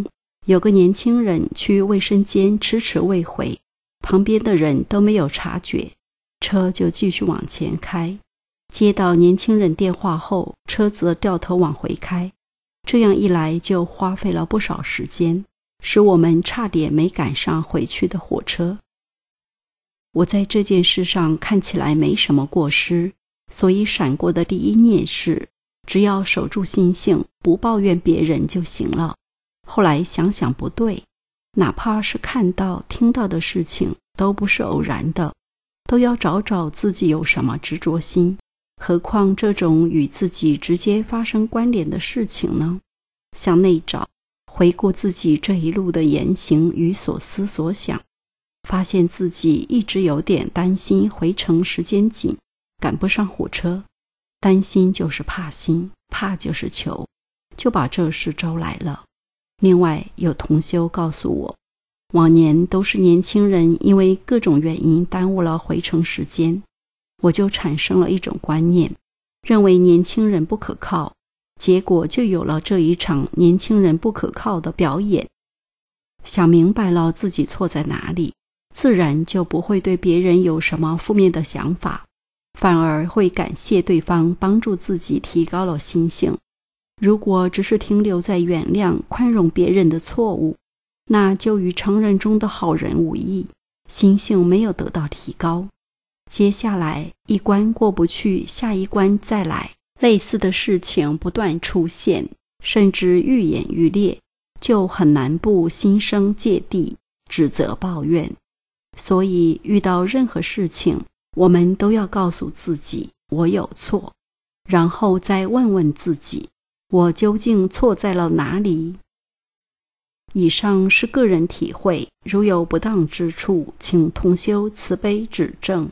有个年轻人去卫生间迟迟未回，旁边的人都没有察觉，车就继续往前开。接到年轻人电话后，车则掉头往回开，这样一来就花费了不少时间，使我们差点没赶上回去的火车。我在这件事上看起来没什么过失，所以闪过的第一念是，只要守住心性，不抱怨别人就行了。后来想想不对，哪怕是看到、听到的事情都不是偶然的，都要找找自己有什么执着心，何况这种与自己直接发生关联的事情呢？向内找，回顾自己这一路的言行与所思所想，发现自己一直有点担心回程时间紧，赶不上火车。担心就是怕心，怕就是求，就把这事招来了。另外有同修告诉我，往年都是年轻人因为各种原因耽误了回程时间，我就产生了一种观念，认为年轻人不可靠，结果就有了这一场年轻人不可靠的表演。想明白了自己错在哪里，自然就不会对别人有什么负面的想法，反而会感谢对方帮助自己提高了心性。如果只是停留在原谅、宽容别人的错误，那就与成人中的好人无异，心性没有得到提高。接下来一关过不去，下一关再来，类似的事情不断出现，甚至愈演愈烈，就很难不心生芥蒂，指责抱怨。所以遇到任何事情，我们都要告诉自己我有错，然后再问问自己，我究竟错在了哪里？以上是个人体会，如有不当之处，请同修慈悲指正。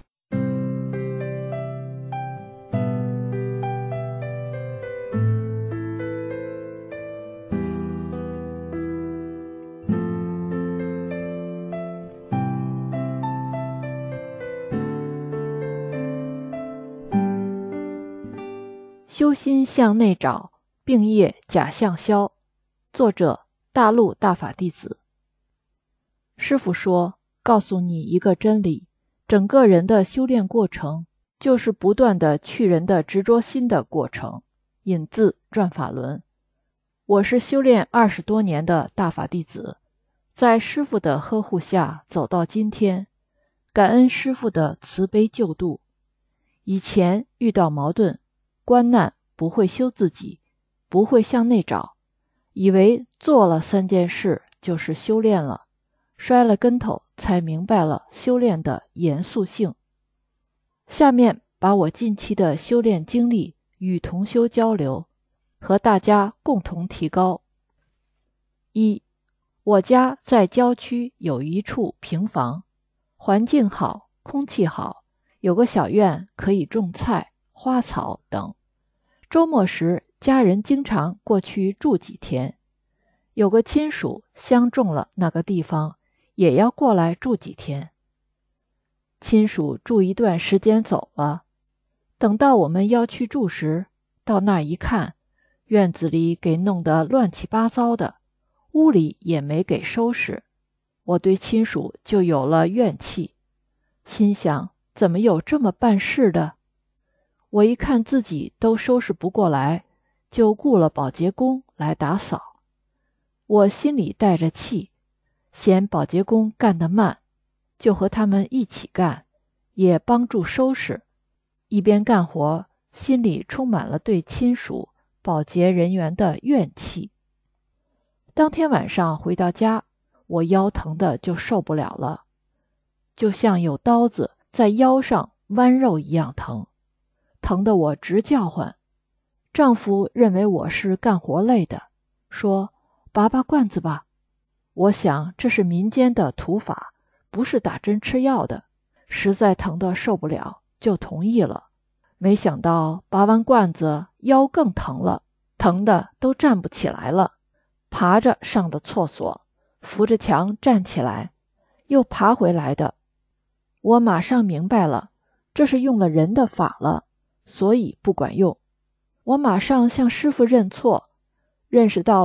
修心向内找，病业假象消。作者：大陆大法弟子。师父说，告诉你一个真理，整个人的修炼过程就是不断的去人的执着心的过程。引自转法轮。我是修炼20多年的大法弟子，在师父的呵护下走到今天，感恩师父的慈悲救度。以前遇到矛盾关难，不会修自己，不会向内找，以为做了3件事就是修炼了，摔了跟头才明白了修炼的严肃性。下面把我近期的修炼经历与同修交流，和大家共同提高。1. 我家在郊区有一处平房，环境好，空气好，有个小院可以种菜、花草等。周末时，家人经常过去住几天。有个亲属相中了那个地方，也要过来住几天。亲属住一段时间走了，等到我们要去住时，到那一看，院子里给弄得乱七八糟的，屋里也没给收拾。我对亲属就有了怨气，心想怎么有这么办事的？我一看自己都收拾不过来，就雇了保洁工来打扫。我心里带着气，嫌保洁工干得慢，就和他们一起干，也帮助收拾。一边干活，心里充满了对亲属、保洁人员的怨气。当天晚上回到家，我腰疼的就受不了了，就像有刀子在腰上剜肉一样疼，疼得我直叫唤。丈夫认为我是干活累的，说拔拔罐子吧。我想这是民间的土法，不是打针吃药的，实在疼得受不了，就同意了。没想到拔完罐子腰更疼了，疼得都站不起来了，爬着上的厕所，扶着墙站起来，又爬回来的。我马上明白了，这是用了人的法了，所以不管用。我马上向师父认错，认识到了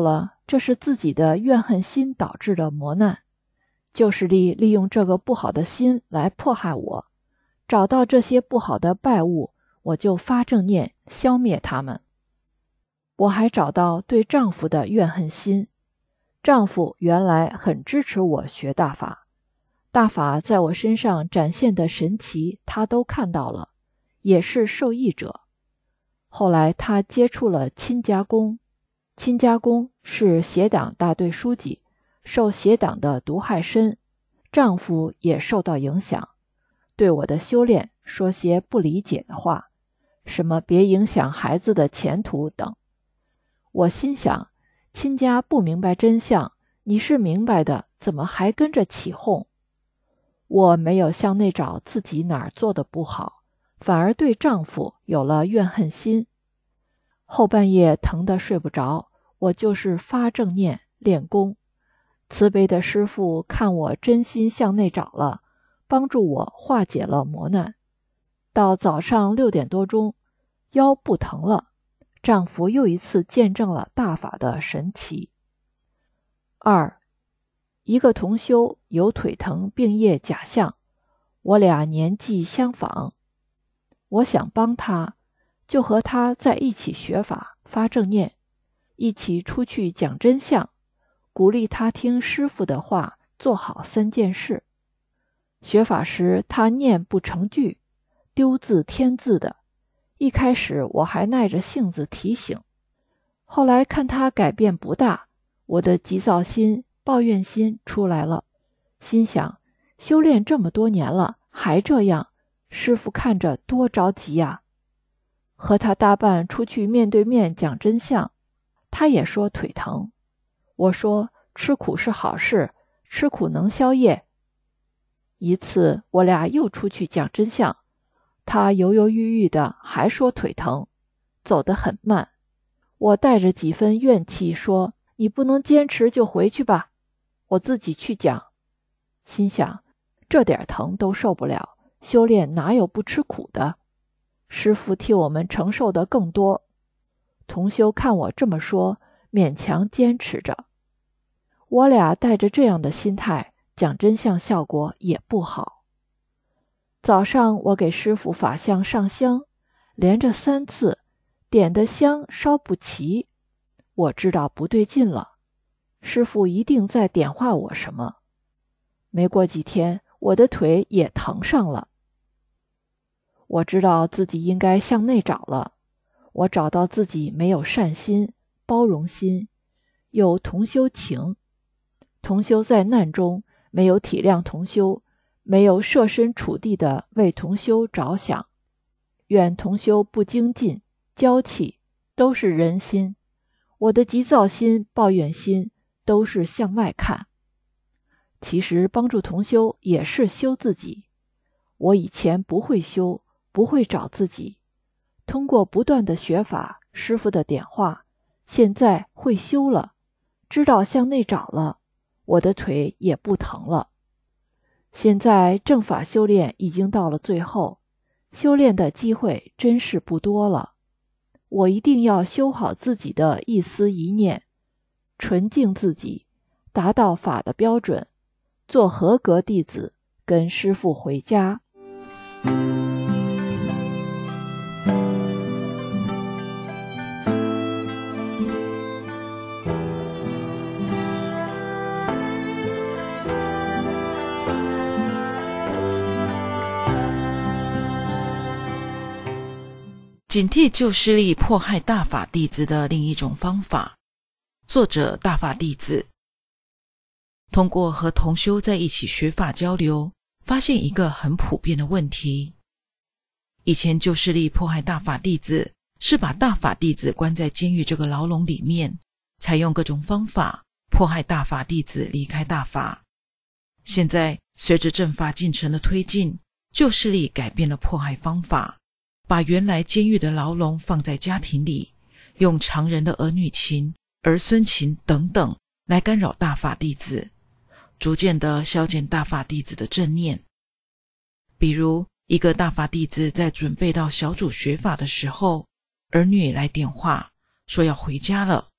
这是自己的怨恨心导致的磨难。旧势力利用这个不好的心来迫害我，找到这些不好的败物，我就发正念消灭它们。我还找到对丈夫的怨恨心。丈夫原来很支持我学大法，大法在我身上展现的神奇他都看到了，也是受益者。后来他接触了亲家公，亲家公是协党大队书记，受协党的毒害深，丈夫也受到影响，对我的修炼说些不理解的话，什么别影响孩子的前途等。我心想，亲家不明白真相，你是明白的，怎么还跟着起哄？我没有向内找自己哪儿做的不好，反而对丈夫有了怨恨心。后半夜疼得睡不着，我就是发正念练功。慈悲的师父看我真心向内找了，帮助我化解了磨难。到早上6点多钟，腰不疼了，丈夫又一次见证了大法的神奇。2. 一个同修有腿疼病业假象，我俩年纪相仿，我想帮他，就和他在一起学法发正念，一起出去讲真相，鼓励他听师父的话，做好3件事。学法时他念不成句，丢字添字的，一开始我还耐着性子提醒，后来看他改变不大，我的急躁心、抱怨心出来了，心想修炼这么多年了还这样，师父看着多着急呀。和他搭伴出去面对面讲真相，他也说腿疼，我说吃苦是好事，吃苦能消业。一次我俩又出去讲真相，他犹犹豫豫的还说腿疼，走得很慢。我带着几分怨气说，你不能坚持就回去吧，我自己去讲。心想这点疼都受不了，修炼哪有不吃苦的？师父替我们承受的更多。同修看我这么说，勉强坚持着。我俩带着这样的心态讲真相，效果也不好。早上我给师父法像上香，连着3次，点的香烧不齐，我知道不对劲了，师父一定在点化我什么。没过几天，我的腿也疼上了。我知道自己应该向内找了，我找到自己没有善心、包容心，有同修情。同修在难中没有体谅同修，没有设身处地的为同修着想。愿同修不精进、娇气，都是人心。我的急躁心、抱怨心都是向外看。其实帮助同修也是修自己。我以前不会修，不会找自己，通过不断的学法，师父的点化，现在会修了，知道向内找了，我的腿也不疼了。现在正法修炼已经到了最后，修炼的机会真是不多了。我一定要修好自己的一思一念，纯净自己，达到法的标准，做合格弟子，跟师父回家。 警惕旧势力迫害大法弟子的另一种方法。作者大法弟子。通过和同修在一起学法交流，发现一个很普遍的问题。以前旧势力迫害大法弟子，是把大法弟子关在监狱这个牢笼里面，采用各种方法迫害大法弟子离开大法。现在随着正法进程的推进，旧势力改变了迫害方法，把原来监狱的牢笼放在家庭里，用常人的儿女情、儿孙情等等来干扰大法弟子，逐渐地消减大法弟子的正念。比如一个大法弟子在准备到小组学法的时候，儿女来电话说要回家了，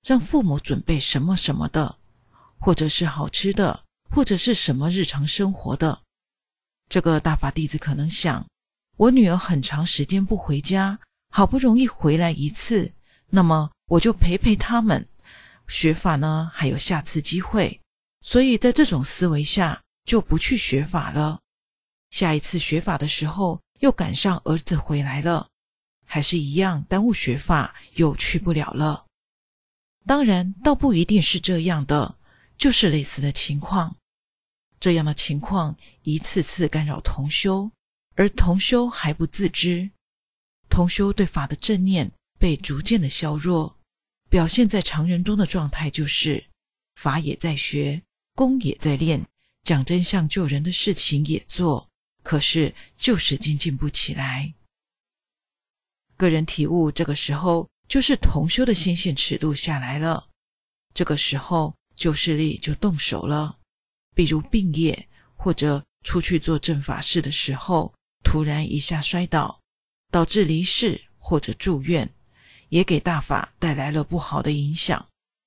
让父母准备什么什么的，或者是好吃的，或者是什么日常生活的。这个大法弟子可能想，我女儿很长时间不回家，好不容易回来一次，那么我就陪陪他们，学法呢还有下次机会，所以在这种思维下就不去学法了。下一次学法的时候又赶上儿子回来了，还是一样耽误学法，又去不了了。当然倒不一定是这样的，就是类似的情况。这样的情况一次次干扰同修，而同修还不自知，同修对法的正念被逐渐的削弱，表现在常人中的状态就是法也在学，功也在练，讲真相救人的事情也做，可是就是精进不起来。个人体悟这个时候就是同修的心性尺度下来了，这个时候救世力就动手了。比如病业，或者出去做正法事的时候突然一下摔倒，导致离世或者住院，也给大法带来了不好的影响。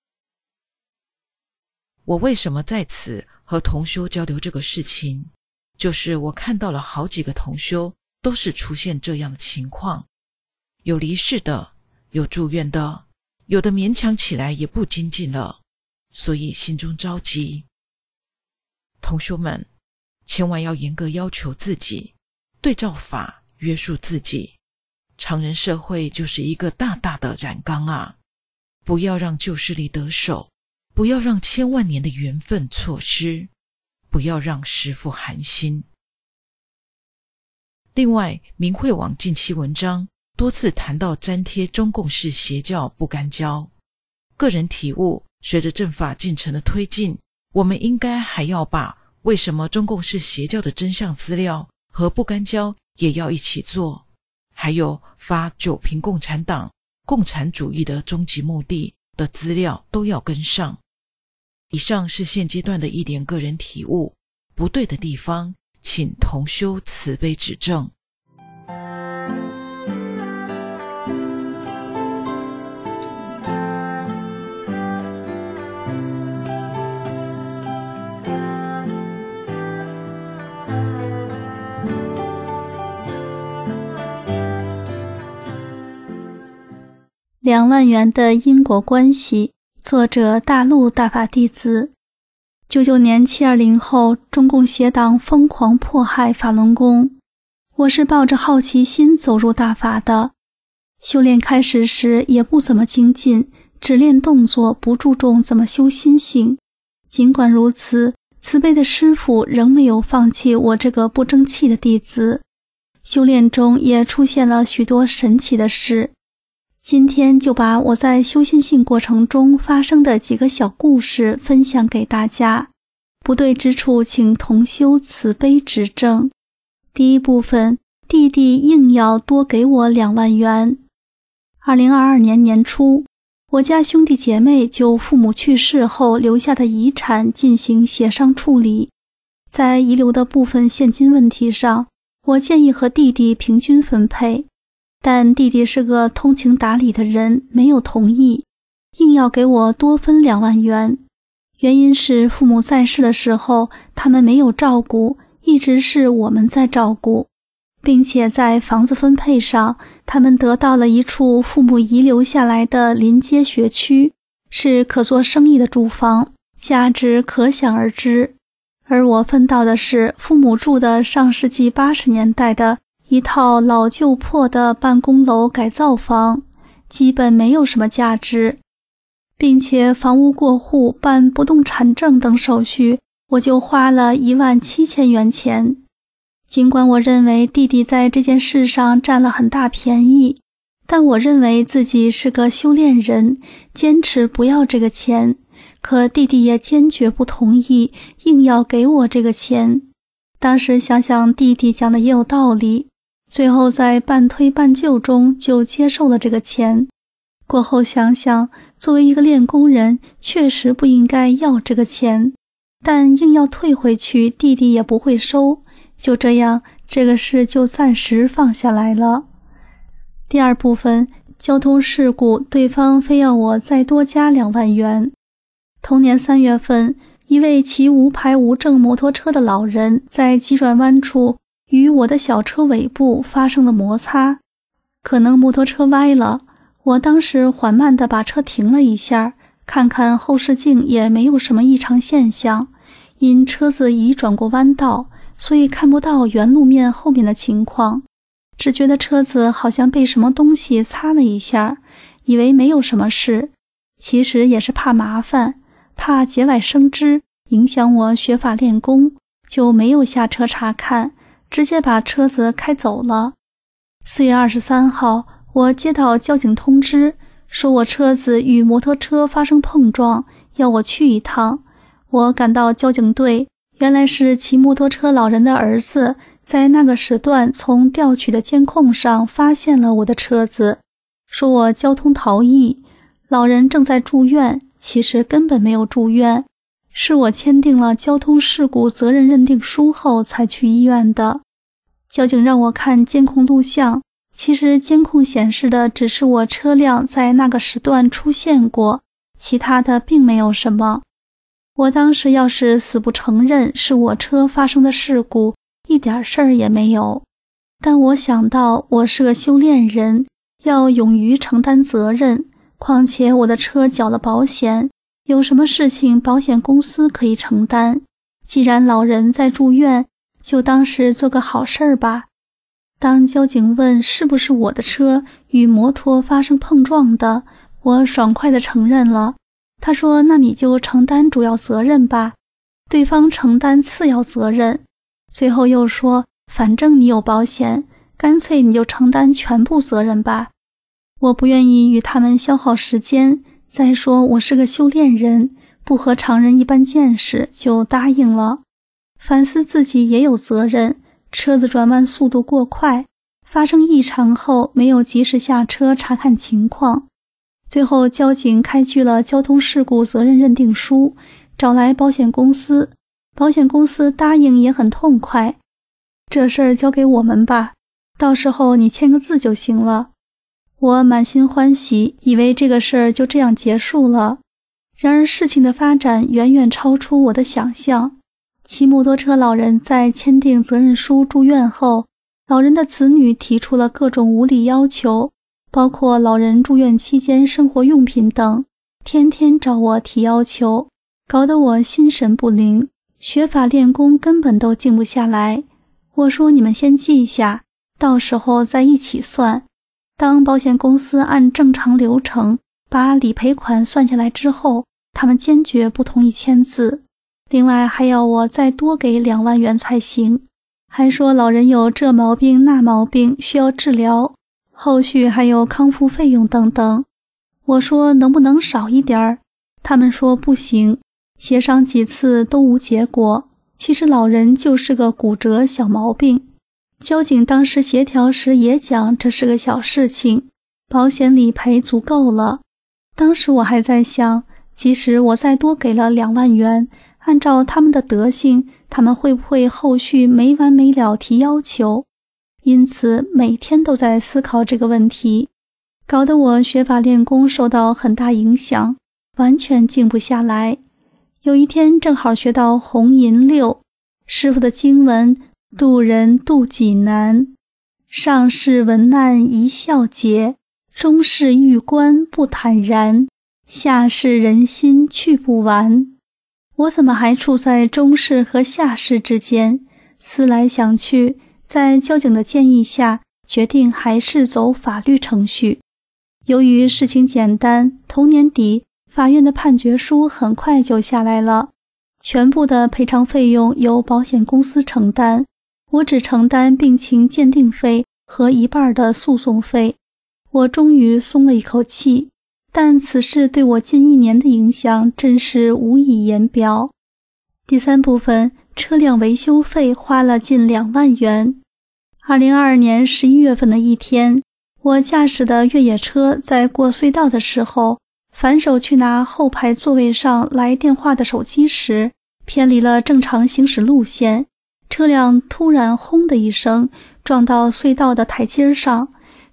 我为什么在此和同修交流这个事情，就是我看到了好几个同修都是出现这样的情况，有离世的，有住院的，有的勉强起来也不精进了，所以心中着急。同修们千万要严格要求自己，对照法约束自己。常人社会就是一个大大的染缸啊，不要让旧势力得手，不要让千万年的缘分错失，不要让师父寒心。另外，明慧网近期文章多次谈到粘贴中共式邪教不干交。个人体悟，随着正法进程的推进，我们应该还要把为什么中共是邪教的真相资料和不干交也要一起做，还有发九评共产党、共产主义的终极目的的资料都要跟上。以上是现阶段的一点个人体悟，不对的地方请同修慈悲指正。 2万元的因果关系，作者大陆大法弟子。99年720后，中共邪党疯狂迫害法轮功。我是抱着好奇心走入大法的，修炼开始时也不怎么精进，只练动作，不注重怎么修心性。尽管如此，慈悲的师父仍没有放弃我这个不争气的弟子。修炼中也出现了许多神奇的事。今天就把我在修心性过程中发生的几个小故事分享给大家，不对之处请同修慈悲指正。第一部分，弟弟硬要多给我2万元。2022年年初，我家兄弟姐妹就父母去世后留下的遗产进行协商处理。在遗留的部分现金问题上，我建议和弟弟平均分配。但弟弟是个通情达理的人，没有同意，硬要给我多分2万元。原因是父母在世的时候，他们没有照顾，一直是我们在照顾，并且在房子分配上，他们得到了一处父母遗留下来的临街学区，是可做生意的住房，价值可想而知。而我分到的是父母住的上世纪80年代的一套老旧破的办公楼改造房，基本没有什么价值，并且房屋过户、办不动产证等手续，我就花了17000元钱。尽管我认为弟弟在这件事上占了很大便宜，但我认为自己是个修炼人，坚持不要这个钱，可弟弟也坚决不同意，硬要给我这个钱。当时想想弟弟讲的也有道理，最后在半推半就中就接受了这个钱。过后想想，作为一个练功人，确实不应该要这个钱，但硬要退回去，弟弟也不会收。就这样，这个事就暂时放下来了。第二部分， 交通事故，对方非要我再多加2万元。同年3月份，一位骑无牌无证摩托车的老人在急转弯处与我的小车尾部发生了摩擦，可能摩托车歪了，我当时缓慢地把车停了一下，看看后视镜也没有什么异常现象，因车子已转过弯道，所以看不到原路面后面的情况，只觉得车子好像被什么东西擦了一下，以为没有什么事，其实也是怕麻烦，怕节外生枝，影响我学法练功，就没有下车查看，直接把车子开走了。4月23号，我接到交警通知，说我车子与摩托车发生碰撞，要我去一趟。我赶到交警队，原来是骑摩托车老人的儿子在那个时段从调取的监控上发现了我的车子，说我交通逃逸，老人正在住院，其实根本没有住院，是我签订了交通事故责任认定书后才去医院的。交警让我看监控录像，其实监控显示的只是我车辆在那个时段出现过，其他的并没有什么。我当时要是死不承认是我车发生的事故，一点事儿也没有。但我想到我是个修炼人，要勇于承担责任，况且我的车缴了保险，有什么事情保险公司可以承担。既然老人在住院，就当是做个好事儿吧。当交警问是不是我的车与摩托发生碰撞的，我爽快地承认了。他说那你就承担主要责任吧，对方承担次要责任。最后又说反正你有保险，干脆你就承担全部责任吧。我不愿意与他们消耗时间，再说我是个修炼人，不和常人一般见识，就答应了。反思自己也有责任，车子转弯速度过快，发生异常后没有及时下车查看情况。最后交警开具了交通事故责任认定书，找来保险公司，保险公司答应也很痛快，这事儿交给我们吧，到时候你签个字就行了。我满心欢喜，以为这个事儿就这样结束了。然而事情的发展远远超出我的想象。骑摩托车老人在签订责任书住院后，老人的子女提出了各种无理要求，包括老人住院期间生活用品等，天天找我提要求，搞得我心神不宁，学法练功根本都静不下来。我说你们先记下，到时候再一起算。当保险公司按正常流程把理赔款算下来之后，他们坚决不同意签字，另外还要我再多给2万元才行，还说老人有这毛病那毛病需要治疗，后续还有康复费用等等。我说能不能少一点儿？他们说不行，协商几次都无结果。其实老人就是个骨折小毛病，交警当时协调时也讲这是个小事情，保险理赔足够了。当时我还在想，即使我再多给了2万元，按照他们的德性，他们会不会后续没完没了提要求？因此每天都在思考这个问题，搞得我学法练功受到很大影响，完全静不下来。有一天正好学到红银6，师父的经文渡人渡己难，上世文难一笑解，中世玉关不坦然，下世人心去不完。我怎么还处在中世和下世之间？思来想去，在交警的建议下，决定还是走法律程序。由于事情简单，同年底法院的判决书很快就下来了，全部的赔偿费用由保险公司承担，我只承担病情鉴定费和1半的诉讼费。我终于松了一口气，但此事对我近1年的影响真是无以言表。第3部分，车辆维修费花了近2万元。2022年11月份的一天，我驾驶的越野车在过隧道的时候，反手去拿后排座位上来电话的手机时，偏离了正常行驶路线，车辆突然轰的一声撞到隧道的台阶上，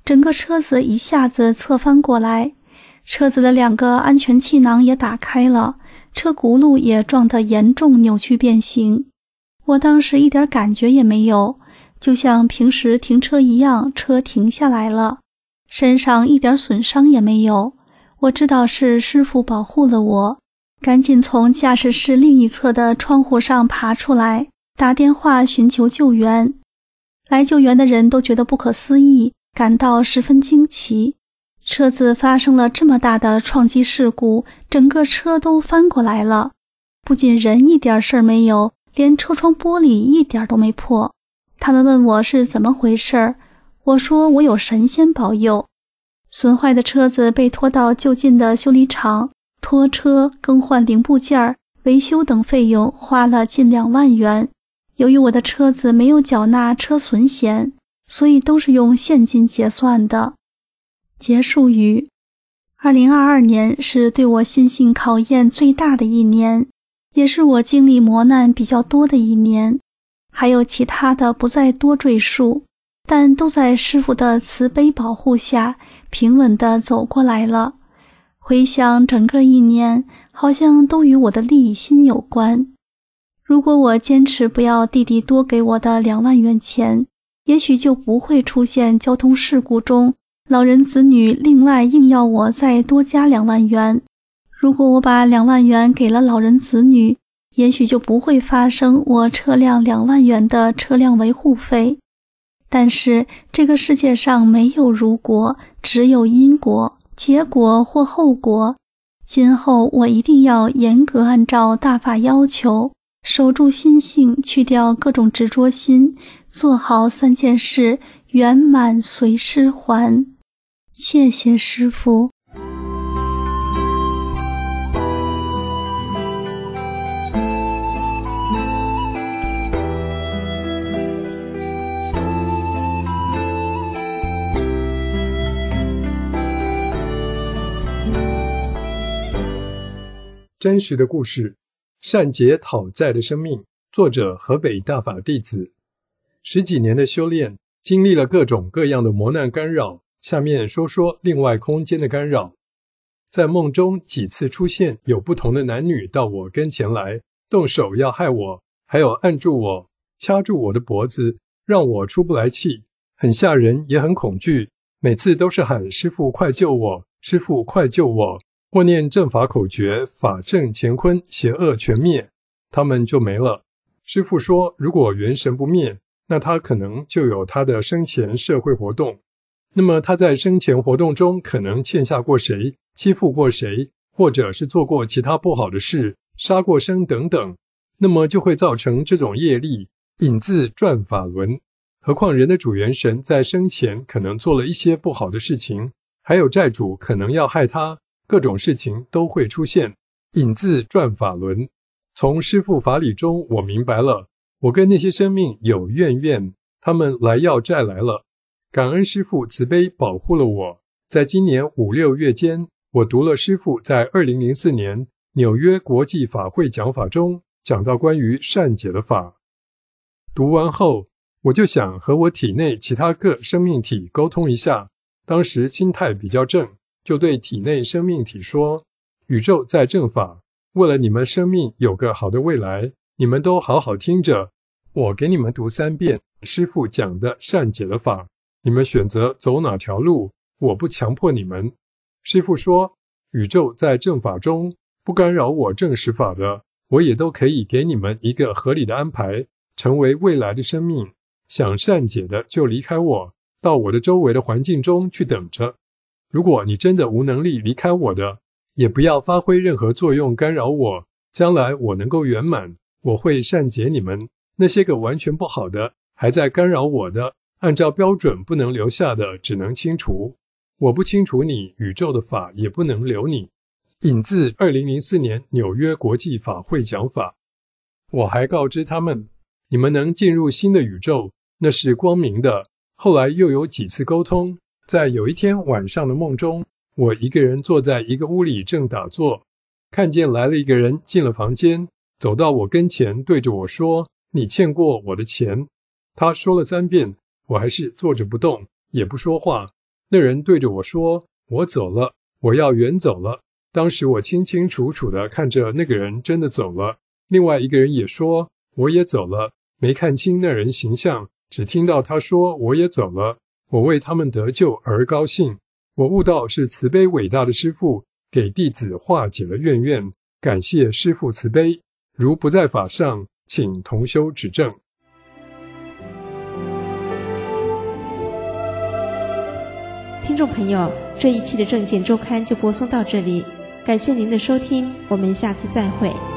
整个车子一下子侧翻过来，车子的2个安全气囊也打开了，车轱辘也撞得严重扭曲变形。我当时一点感觉也没有，就像平时停车一样，车停下来了，身上一点损伤也没有。我知道是师父保护了我，赶紧从驾驶室另一侧的窗户上爬出来，打电话寻求救援。来救援的人都觉得不可思议，感到十分惊奇。车子发生了这么大的撞击事故，整个车都翻过来了，不仅人一点事儿没有，连车窗玻璃一点都没破。他们问我是怎么回事，我说我有神仙保佑。损坏的车子被拖到就近的修理厂，拖车、更换零部件、维修等费用花了近2万元。由于我的车子没有缴纳车损险，所以都是用现金结算的。结束语：2022年是对我心性考验最大的一年，也是我经历磨难比较多的一年。还有其他的不再多赘述，但都在师父的慈悲保护下平稳地走过来了。回想整个一年，好像都与我的利心有关。如果我坚持不要弟弟多给我的2万元钱，也许就不会出现交通事故中老人子女另外硬要我再多加2万元。如果我把2万元给了老人子女，也许就不会发生我车辆2万元的车辆维护费。但是这个世界上没有如果，只有因果，结果或后果。今后我一定要严格按照大法要求，守住心性，去掉各种执着心，做好3件事，圆满随师还。谢谢师父。 真实的故事，善解讨债的生命，作者河北大法弟子。10几年的修炼，经历了各种各样的磨难干扰，下面说说另外空间的干扰。在梦中几次出现有不同的男女到我跟前来，动手要害我，还有按住我，掐住我的脖子，让我出不来气，很吓人也很恐惧。每次都是喊师父快救我，师父快救我，或念正法口诀，法正乾坤，邪恶全灭，他们就没了。师父说，如果元神不灭，那他可能就有他的生前社会活动。那么他在生前活动中可能欠下过谁，欺负过谁，或者是做过其他不好的事，杀过生等等，那么就会造成这种业力，引自转法轮。何况人的主元神在生前可能做了一些不好的事情，还有债主可能要害他，各种事情都会出现，引自转法轮。从师父法理中我明白了，我跟那些生命有怨，他们来要债来了。感恩师父慈悲保护了我。在今年5、6月间，我读了师父在2004年纽约国际法会讲法中讲到关于善解的法。读完后，我就想和我体内其他个生命体沟通一下，当时心态比较正，就对体内生命体说，宇宙在正法，为了你们生命有个好的未来，你们都好好听着，我给你们读3遍师父讲的善解的法，你们选择走哪条路，我不强迫你们。师父说，宇宙在正法中，不干扰我正实法的，我也都可以给你们一个合理的安排，成为未来的生命。想善解的就离开我，到我的周围的环境中去等着。如果你真的无能力离开我的，也不要发挥任何作用干扰我，将来我能够圆满，我会善解你们。那些个完全不好的，还在干扰我的，按照标准不能留下的，只能清除。我不清除你，宇宙的法也不能留你。引自2004年纽约国际法会讲法。我还告知他们，你们能进入新的宇宙，那是光明的。后来又有几次沟通，在有一天晚上的梦中，我一个人坐在一个屋里正打坐，看见来了一个人进了房间，走到我跟前，对着我说，你欠过我的钱。他说了3遍，我还是坐着不动，也不说话， 那人对着我说：我走了，我要远走了。当时我清清楚楚地看着那个人真的走了。另外一个人也说：我也走了，没看清那人形象，只听到他说我也走了。我为他们得救而高兴。我悟到是慈悲伟大的师父给弟子化解了怨怨，感谢师父慈悲。如不在法上，请同修指正。 听众朋友，这一期的正见周刊就播送到这里，感谢您的收听，我们下次再会。